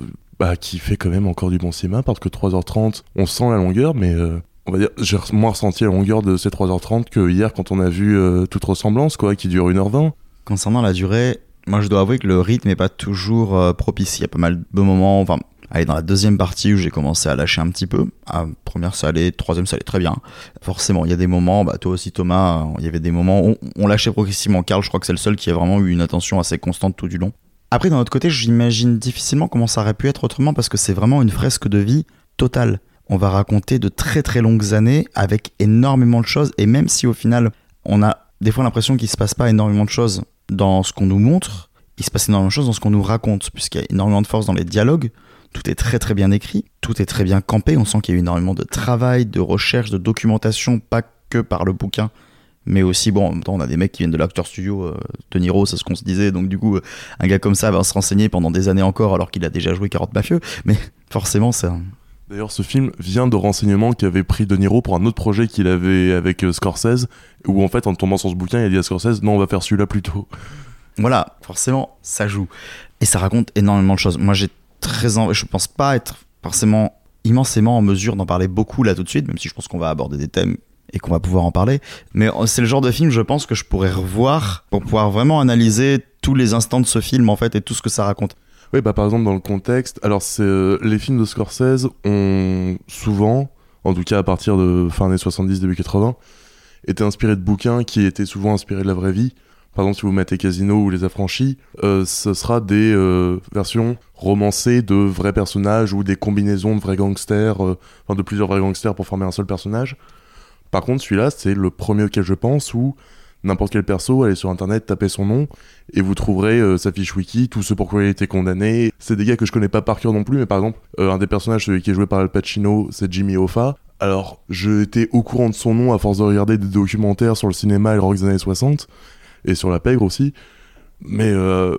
qui fait quand même encore du bon cinéma, parce que 3h30, on sent la longueur, mais on va dire, j'ai moins ressenti la longueur de ces 3h30 que hier quand on a vu Toute Ressemblance, qui dure 1h20. Concernant la durée, moi je dois avouer que le rythme n'est pas toujours propice. Il y a pas mal de moments, dans la deuxième partie où j'ai commencé à lâcher un petit peu. Première ça allait, troisième ça allait très bien. Forcément, il y a des moments, toi aussi Thomas, il y avait des moments où on lâchait progressivement. Karl, je crois que c'est le seul qui a vraiment eu une attention assez constante tout du long. Après, d'un autre côté, j'imagine difficilement comment ça aurait pu être autrement, parce que c'est vraiment une fresque de vie totale. On va raconter de très très longues années avec énormément de choses, et même si au final, on a des fois l'impression qu'il se passe pas énormément de choses dans ce qu'on nous montre, il se passe énormément de choses dans ce qu'on nous raconte, puisqu'il y a énormément de force dans les dialogues. Tout est très très bien écrit, tout est très bien campé, on sent qu'il y a eu énormément de travail, de recherche, de documentation, pas que par le bouquin, mais aussi, en même temps, on a des mecs qui viennent de l'acteur studio, De Niro, c'est ce qu'on se disait, donc du coup, un gars comme ça va se renseigner pendant des années encore, alors qu'il a déjà joué 40 mafieux, mais forcément, c'est un... D'ailleurs, ce film vient de renseignements qu'avait pris De Niro pour un autre projet qu'il avait avec Scorsese, où en fait, en tombant sur ce bouquin, il a dit à Scorsese, non, on va faire celui-là plutôt. Voilà, forcément, ça joue. Et ça raconte énormément de choses. Moi, j'ai très envie, je pense pas être forcément immensément en mesure d'en parler beaucoup là tout de suite, même si je pense qu'on va aborder des thèmes et qu'on va pouvoir en parler. Mais c'est le genre de film, je pense, que je pourrais revoir pour pouvoir vraiment analyser tous les instants de ce film, en fait, et tout ce que ça raconte. Oui, par exemple, dans le contexte, alors les films de Scorsese ont souvent, en tout cas à partir de fin années 70, début 80, été inspirés de bouquins qui étaient souvent inspirés de la vraie vie. Par exemple, si vous mettez Casino ou Les Affranchis, ce sera des versions romancées de vrais personnages ou des combinaisons de vrais gangsters, de plusieurs vrais gangsters pour former un seul personnage. Par contre, celui-là, c'est le premier auquel je pense, où n'importe quel perso, allez sur internet, tapez son nom, et vous trouverez sa fiche wiki, tout ce pourquoi il a été condamné. C'est des gars que je connais pas par cœur non plus, mais par exemple, un des personnages, celui qui est joué par Al Pacino, c'est Jimmy Hoffa. Alors, j'étais au courant de son nom à force de regarder des documentaires sur le cinéma et le rock des années 60, et sur la pègre aussi. Mais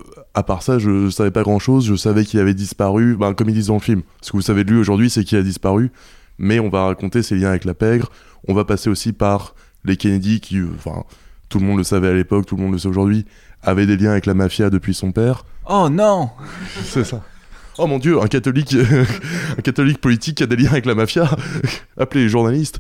à part ça, je savais pas grand-chose, je savais qu'il avait disparu, comme ils disent dans le film. Ce que vous savez de lui aujourd'hui, c'est qu'il a disparu, mais on va raconter ses liens avec la pègre. On va passer aussi par les Kennedy qui, tout le monde le savait à l'époque, tout le monde le sait aujourd'hui, avait des liens avec la mafia depuis son père. Oh non. C'est ça. Oh mon Dieu, un catholique politique qui a des liens avec la mafia. Appelez les journalistes.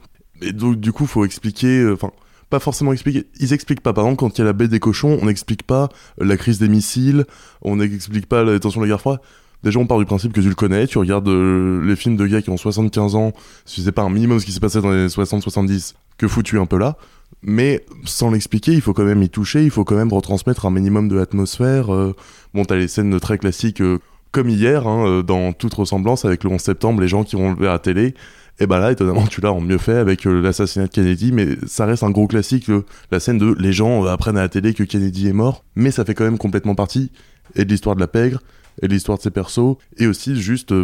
Et donc du coup, faut expliquer... pas forcément expliquer. Ils expliquent pas. Par exemple, quand il y a la baie des cochons, on n'explique pas la crise des missiles, on n'explique pas la tension de la guerre froide. Déjà, on part du principe que tu le connais, tu regardes les films de gars qui ont 75 ans, si c'est pas un minimum ce qui s'est passé dans les 60-70, que foutu un peu là. Mais sans l'expliquer, il faut quand même y toucher, il faut quand même retransmettre un minimum de l'atmosphère. T'as les scènes très classiques, comme hier, dans Toute Ressemblance, avec le 11 septembre, les gens qui vont le voir à la télé. Et là, étonnamment, tu l'as en mieux fait avec l'assassinat de Kennedy, mais ça reste un gros classique, la scène de les gens apprennent à la télé que Kennedy est mort, mais ça fait quand même complètement partie, et de l'histoire de la pègre, et de l'histoire de ses persos, et aussi juste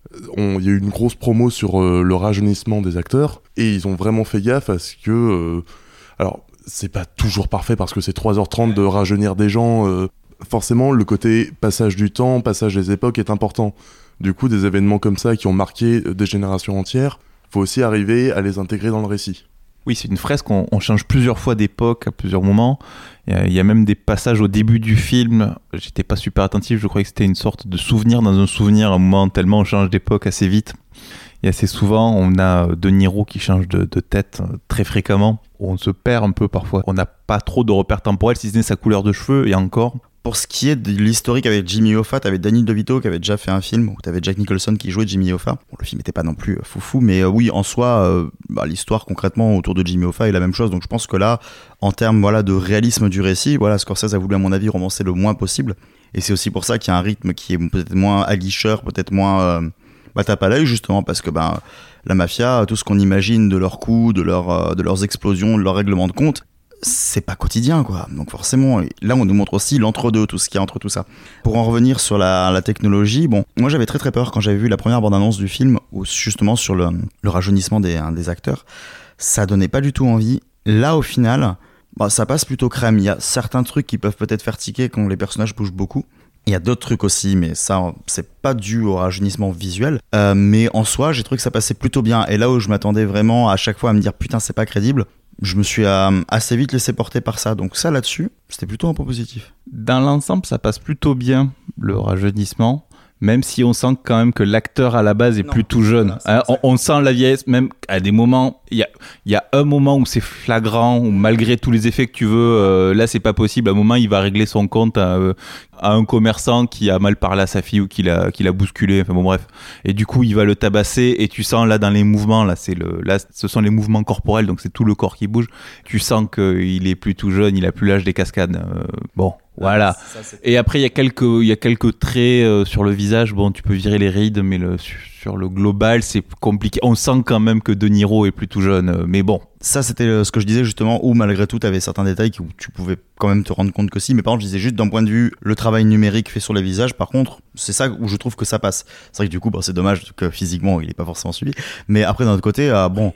Il y a eu une grosse promo sur le rajeunissement des acteurs, et ils ont vraiment fait gaffe à ce que... alors, c'est pas toujours parfait parce que c'est 3h30 de rajeunir des gens. Forcément, le côté passage du temps, passage des époques est important. Du coup, des événements comme ça qui ont marqué des générations entières, faut aussi arriver à les intégrer dans le récit. Oui, c'est une fresque, on change plusieurs fois d'époque à plusieurs moments. Il y a même des passages au début du film, j'étais pas super attentif, je croyais que c'était une sorte de souvenir dans un souvenir à un moment, tellement on change d'époque assez vite. Et assez souvent, on a De Niro qui change de tête très fréquemment. On se perd un peu parfois. On n'a pas trop de repères temporels, si ce n'est sa couleur de cheveux, et encore. Pour ce qui est de l'historique avec Jimmy Hoffa, t'avais Danny DeVito qui avait déjà fait un film où t'avais Jack Nicholson qui jouait Jimmy Hoffa. Bon, le film n'était pas non plus foufou, mais oui, en soi, l'histoire concrètement autour de Jimmy Hoffa est la même chose. Donc je pense que là, en termes de réalisme du récit, Scorsese a voulu à mon avis romancer le moins possible. Et c'est aussi pour ça qu'il y a un rythme qui est peut-être moins aguicheur, peut-être moins tape à l'œil, justement, parce que la mafia, tout ce qu'on imagine de leurs coups, de leurs explosions, de leurs règlements de compte, c'est pas quotidien, quoi. Donc forcément, là on nous montre aussi l'entre-deux, tout ce qu'il y a entre tout ça. Pour en revenir sur la technologie, moi j'avais très très peur quand j'avais vu la première bande-annonce du film, où justement sur le rajeunissement des acteurs, ça donnait pas du tout envie. Là au final, ça passe plutôt crème. Il y a certains trucs qui peuvent peut-être faire tiquer quand les personnages bougent beaucoup. Il y a d'autres trucs aussi, mais ça, c'est pas dû au rajeunissement visuel. Mais en soi, j'ai trouvé que ça passait plutôt bien. Et là où je m'attendais vraiment à chaque fois à me dire putain, c'est pas crédible, je me suis assez vite laissé porter par ça. Donc ça, là-dessus, c'était plutôt un point positif. Dans l'ensemble, ça passe plutôt bien, le rajeunissement. Même si on sent quand même que l'acteur à la base est plutôt jeune. On sent la vieillesse, même à des moments. Il y a un moment où c'est flagrant, où malgré tous les effets que tu veux, là c'est pas possible. À un moment, il va régler son compte à un commerçant qui a mal parlé à sa fille ou qui l'a bousculé. Enfin bon, bref. Et du coup, il va le tabasser. Et tu sens là dans les mouvements, là ce sont les mouvements corporels, donc c'est tout le corps qui bouge. Tu sens qu'il est plus tout jeune, il a plus l'âge des cascades. Bon. Voilà. Et après, il y a quelques traits sur le visage. Bon, tu peux virer les rides, mais sur le global, c'est compliqué. On sent quand même que De Niro est plus tout jeune, mais bon. Ça, c'était ce que je disais justement, où malgré tout, t'avais certains détails où tu pouvais quand même te rendre compte que si. Mais par contre, je disais juste d'un point de vue, le travail numérique fait sur les visages, par contre, c'est ça où je trouve que ça passe. C'est vrai que du coup, c'est dommage que physiquement, il est pas forcément suivi. Mais après, d'un autre côté,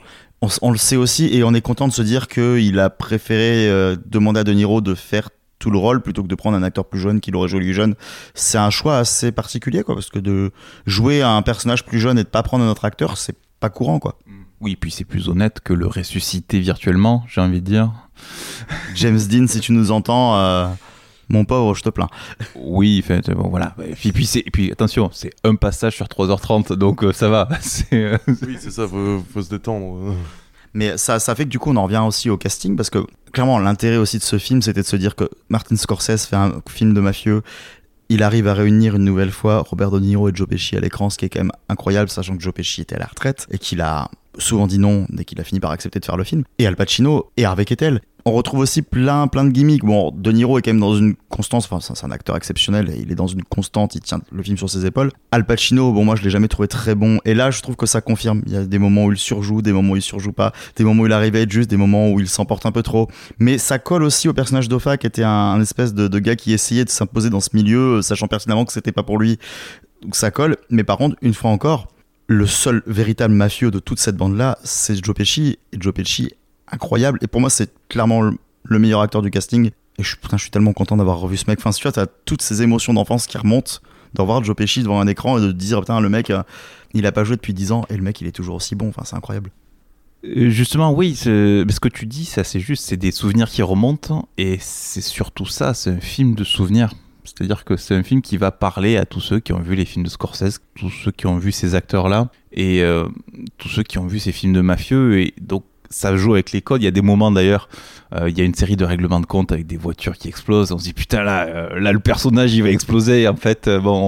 on le sait aussi, et on est content de se dire qu'il a préféré demander à De Niro de faire tout le rôle plutôt que de prendre un acteur plus jeune qui l'aurait joué lui jeune. C'est un choix assez particulier, quoi, parce que de jouer un personnage plus jeune et de pas prendre un autre acteur, c'est pas courant, quoi. Oui, puis c'est plus honnête que le ressusciter virtuellement, j'ai envie de dire. James Dean, si tu nous entends, mon pauvre, je te plains. Oui, bon, voilà. Et puis attention, c'est un passage sur 3h30, donc ça va. Oui, c'est ça, faut se détendre. Mais ça fait que du coup on en revient aussi au casting, parce que clairement l'intérêt aussi de ce film, c'était de se dire que Martin Scorsese fait un film de mafieux, il arrive à réunir une nouvelle fois Robert De Niro et Joe Pesci à l'écran, ce qui est quand même incroyable, sachant que Joe Pesci était à la retraite et qu'il a souvent dit non dès qu'il a fini par accepter de faire le film, et Al Pacino et Harvey Keitel. On retrouve aussi plein de gimmicks. Bon, De Niro est quand même dans une constance, c'est un acteur exceptionnel, et il est dans une constante, il tient le film sur ses épaules. Al Pacino, moi je l'ai jamais trouvé très bon, et là je trouve que ça confirme. Il y a des moments où il surjoue, des moments où il surjoue pas, des moments où il arrive à être juste, des moments où il s'emporte un peu trop. Mais ça colle aussi au personnage d'Hoffa, qui était un espèce de gars qui essayait de s'imposer dans ce milieu, sachant pertinemment que c'était pas pour lui. Donc ça colle, mais par contre, une fois encore, le seul véritable mafieux de toute cette bande-là, c'est Joe Pesci, et Joe Pesci, incroyable, et pour moi c'est clairement le meilleur acteur du casting, et je suis tellement content d'avoir revu ce mec. Enfin, tu vois, t'as toutes ces émotions d'enfance qui remontent, de revoir Joe Pesci devant un écran et de te dire putain, le mec il a pas joué depuis 10 ans et le mec il est toujours aussi bon. Enfin, c'est incroyable. Justement, oui, ce que tu dis, ça c'est juste, c'est des souvenirs qui remontent, et c'est surtout ça, c'est un film de souvenirs. C'est-à-dire que c'est un film qui va parler à tous ceux qui ont vu les films de Scorsese, tous ceux qui ont vu ces acteurs-là, et tous ceux qui ont vu ces films de mafieux, et donc ça joue avec les codes. Il y a des moments d'ailleurs, il y a une série de règlements de compte avec des voitures qui explosent, on se dit putain là le personnage il va exploser, et en fait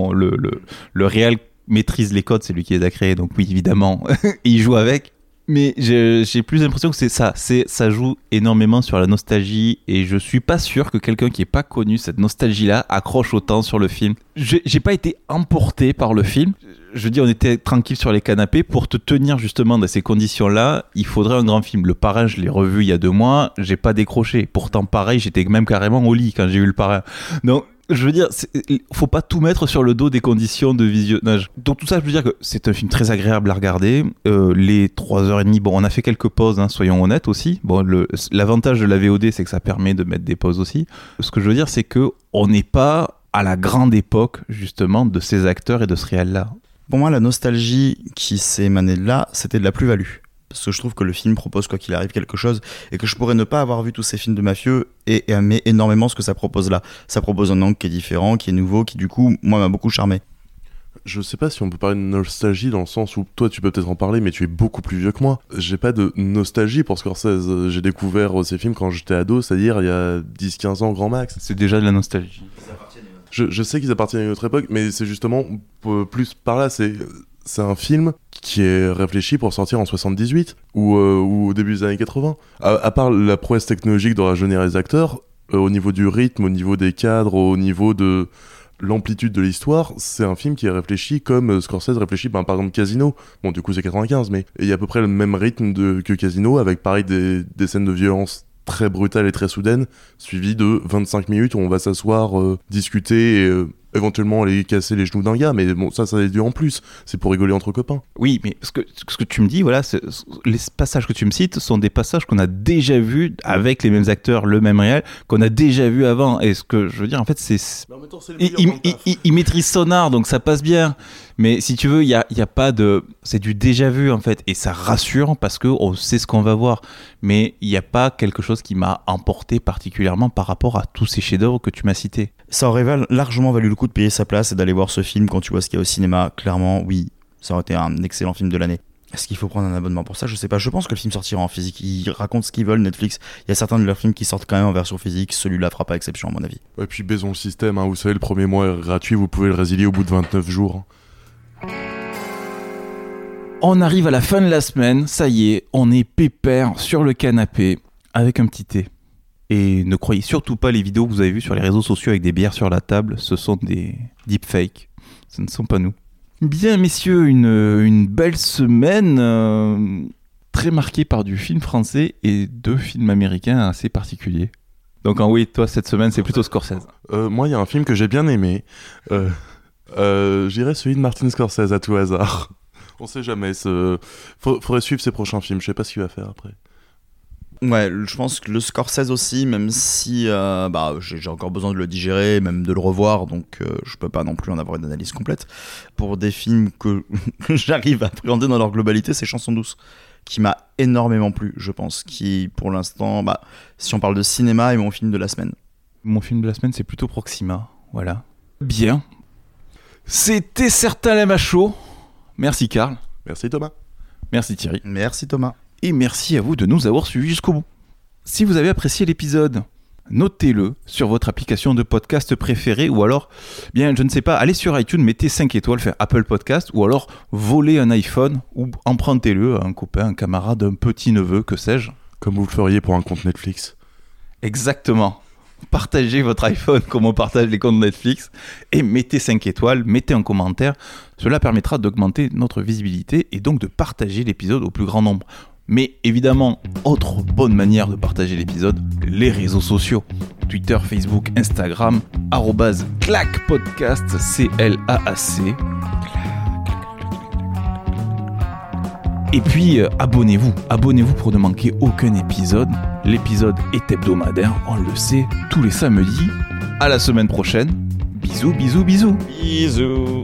le réel maîtrise les codes, c'est lui qui les a créés, donc oui évidemment il joue avec. Mais j'ai plus l'impression que c'est ça joue énormément sur la nostalgie, et je suis pas sûr que quelqu'un qui ait pas connu cette nostalgie-là accroche autant sur le film. J'ai pas été emporté par le film. Je dis, on était tranquille sur les canapés. Pour te tenir justement dans ces conditions-là, il faudrait un grand film. Le Parrain, je l'ai revu il y a 2 mois, j'ai pas décroché. Pourtant, pareil, j'étais même carrément au lit quand j'ai vu Le Parrain. Donc, Je veux dire, faut pas tout mettre sur le dos des conditions de visionnage. Donc tout ça, je veux dire que c'est un film très agréable à regarder. Les 3h30, bon, on a fait quelques pauses, hein, soyons honnêtes aussi. Bon, l'avantage de la VOD, c'est que ça permet de mettre des pauses aussi. Ce que je veux dire, c'est que on n'est pas à la grande époque, justement, de ces acteurs et de ce réel-là. Pour moi, la nostalgie qui s'est émanée de là, c'était de la plus-value. Parce que je trouve que le film propose quoi qu'il arrive quelque chose et que je pourrais ne pas avoir vu tous ces films de mafieux et aimer énormément ce que ça propose là. Ça propose un angle qui est différent, qui est nouveau, qui du coup, moi, m'a beaucoup charmé. Je sais pas si on peut parler de nostalgie dans le sens où toi tu peux peut-être en parler, mais tu es beaucoup plus vieux que moi. J'ai pas de nostalgie pour Scorsese. J'ai découvert ces films quand j'étais ado, c'est-à-dire il y a 10-15 ans grand max. C'est déjà de la nostalgie. Je sais qu'ils appartiennent à une autre époque, mais c'est justement plus par là, c'est un film qui est réfléchi pour sortir en 78 ou au début des années 80. À part la prouesse technologique de rajeunir les acteurs, au niveau du rythme, au niveau des cadres, au niveau de l'amplitude de l'histoire, c'est un film qui est réfléchi comme Scorsese réfléchit par exemple Casino. Bon, du coup c'est 95, mais il y a à peu près le même rythme que Casino, avec pareil des scènes de violence très brutales et très soudaines, suivies de 25 minutes où on va s'asseoir, discuter et éventuellement aller casser les genoux d'un gars, mais bon, ça est dû en plus, c'est pour rigoler entre copains. Oui, mais ce que tu me dis, voilà, les passages que tu me cites sont des passages qu'on a déjà vus avec les mêmes acteurs, le même réel, qu'on a déjà vu avant. Et ce que je veux dire, en fait, il maîtrise son art, donc ça passe bien. Mais si tu veux, il y a pas de... C'est du déjà vu, en fait. Et ça rassure parce qu'on sait ce qu'on va voir. Mais il n'y a pas quelque chose qui m'a emporté particulièrement par rapport à tous ces chefs-d'œuvre que tu m'as cités. Ça aurait largement valu le coup de payer sa place et d'aller voir ce film quand tu vois ce qu'il y a au cinéma. Clairement, oui, ça aurait été un excellent film de l'année. Est-ce qu'il faut prendre un abonnement pour ça ? Je sais pas. Je pense que le film sortira en physique. Ils racontent ce qu'ils veulent, Netflix. Il y a certains de leurs films qui sortent quand même en version physique. Celui-là fera pas exception, à mon avis. Et puis, baisons le système. Hein. Vous savez, le premier mois est gratuit. Vous pouvez le résilier au bout de 29 jours. On arrive à la fin de la semaine. Ça y est, on est pépère sur le canapé avec un petit thé. Et ne croyez surtout pas les vidéos que vous avez vues sur les réseaux sociaux avec des bières sur la table. Ce sont des deepfakes. Ce ne sont pas nous. Bien, messieurs, une belle semaine très marquée par du film français et 2 films américains assez particuliers. Donc, oui, toi, cette semaine, c'est plutôt Scorsese. Moi, il y a un film que j'ai bien aimé. J'irais celui de Martin Scorsese à tout hasard. On sait jamais. Faudrait suivre ses prochains films. Je sais pas ce qu'il va faire après. Ouais, je pense que le Scorsese aussi, même si j'ai encore besoin de le digérer, même de le revoir, donc je peux pas non plus en avoir une analyse complète. Pour des films que j'arrive à appréhender dans leur globalité, c'est Chanson douce, qui m'a énormément plu, je pense, qui pour l'instant, si on parle de cinéma, est mon film de la semaine. Mon film de la semaine, c'est plutôt Proxima, voilà. Bien. C'était Certains l'aiment à chaud. Merci Karl. Merci Thomas. Merci Thierry. Merci Thomas. Et merci à vous de nous avoir suivis jusqu'au bout. Si vous avez apprécié l'épisode, notez-le sur votre application de podcast préférée ou alors, bien, je ne sais pas, allez sur iTunes, mettez 5 étoiles, faites Apple Podcast ou alors volez un iPhone ou empruntez-le à un copain, un camarade, un petit-neveu, que sais-je. Comme vous le feriez pour un compte Netflix. Exactement. Partagez votre iPhone comme on partage les comptes Netflix et mettez 5 étoiles, mettez un commentaire. Cela permettra d'augmenter notre visibilité et donc de partager l'épisode au plus grand nombre. Mais évidemment, autre bonne manière de partager l'épisode, les réseaux sociaux. Twitter, Facebook, Instagram, @clacpodcast, CLAAC. Et puis, abonnez-vous pour ne manquer aucun épisode. L'épisode est hebdomadaire, on le sait, tous les samedis. À la semaine prochaine. Bisous, bisous, bisous. Bisous.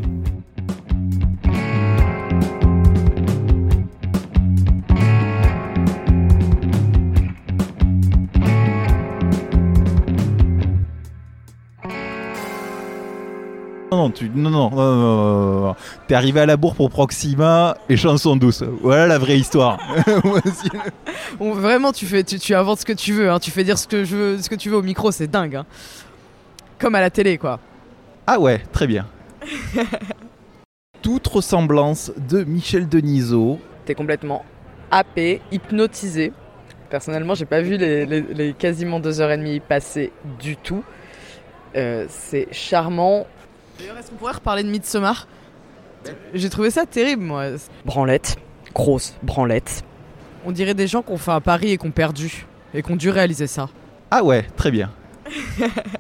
Non. T'es arrivé à la bourre pour Proxima et Chanson douce. Voilà la vraie histoire. Vraiment, tu inventes ce que tu veux. Hein. Tu fais dire ce que tu veux au micro, c'est dingue. Hein. Comme à la télé, quoi. Ah ouais, très bien. Toute ressemblance de Michel Denisot. T'es complètement happé, hypnotisé. Personnellement, j'ai pas vu les quasiment 2h30 passer du tout. C'est charmant. D'ailleurs, est-ce qu'on pourrait reparler de Midsommar ? J'ai trouvé ça terrible, moi. Branlette. Grosse branlette. On dirait des gens qui ont fait un pari et qui ont perdu. Et qui ont dû réaliser ça. Ah ouais, très bien.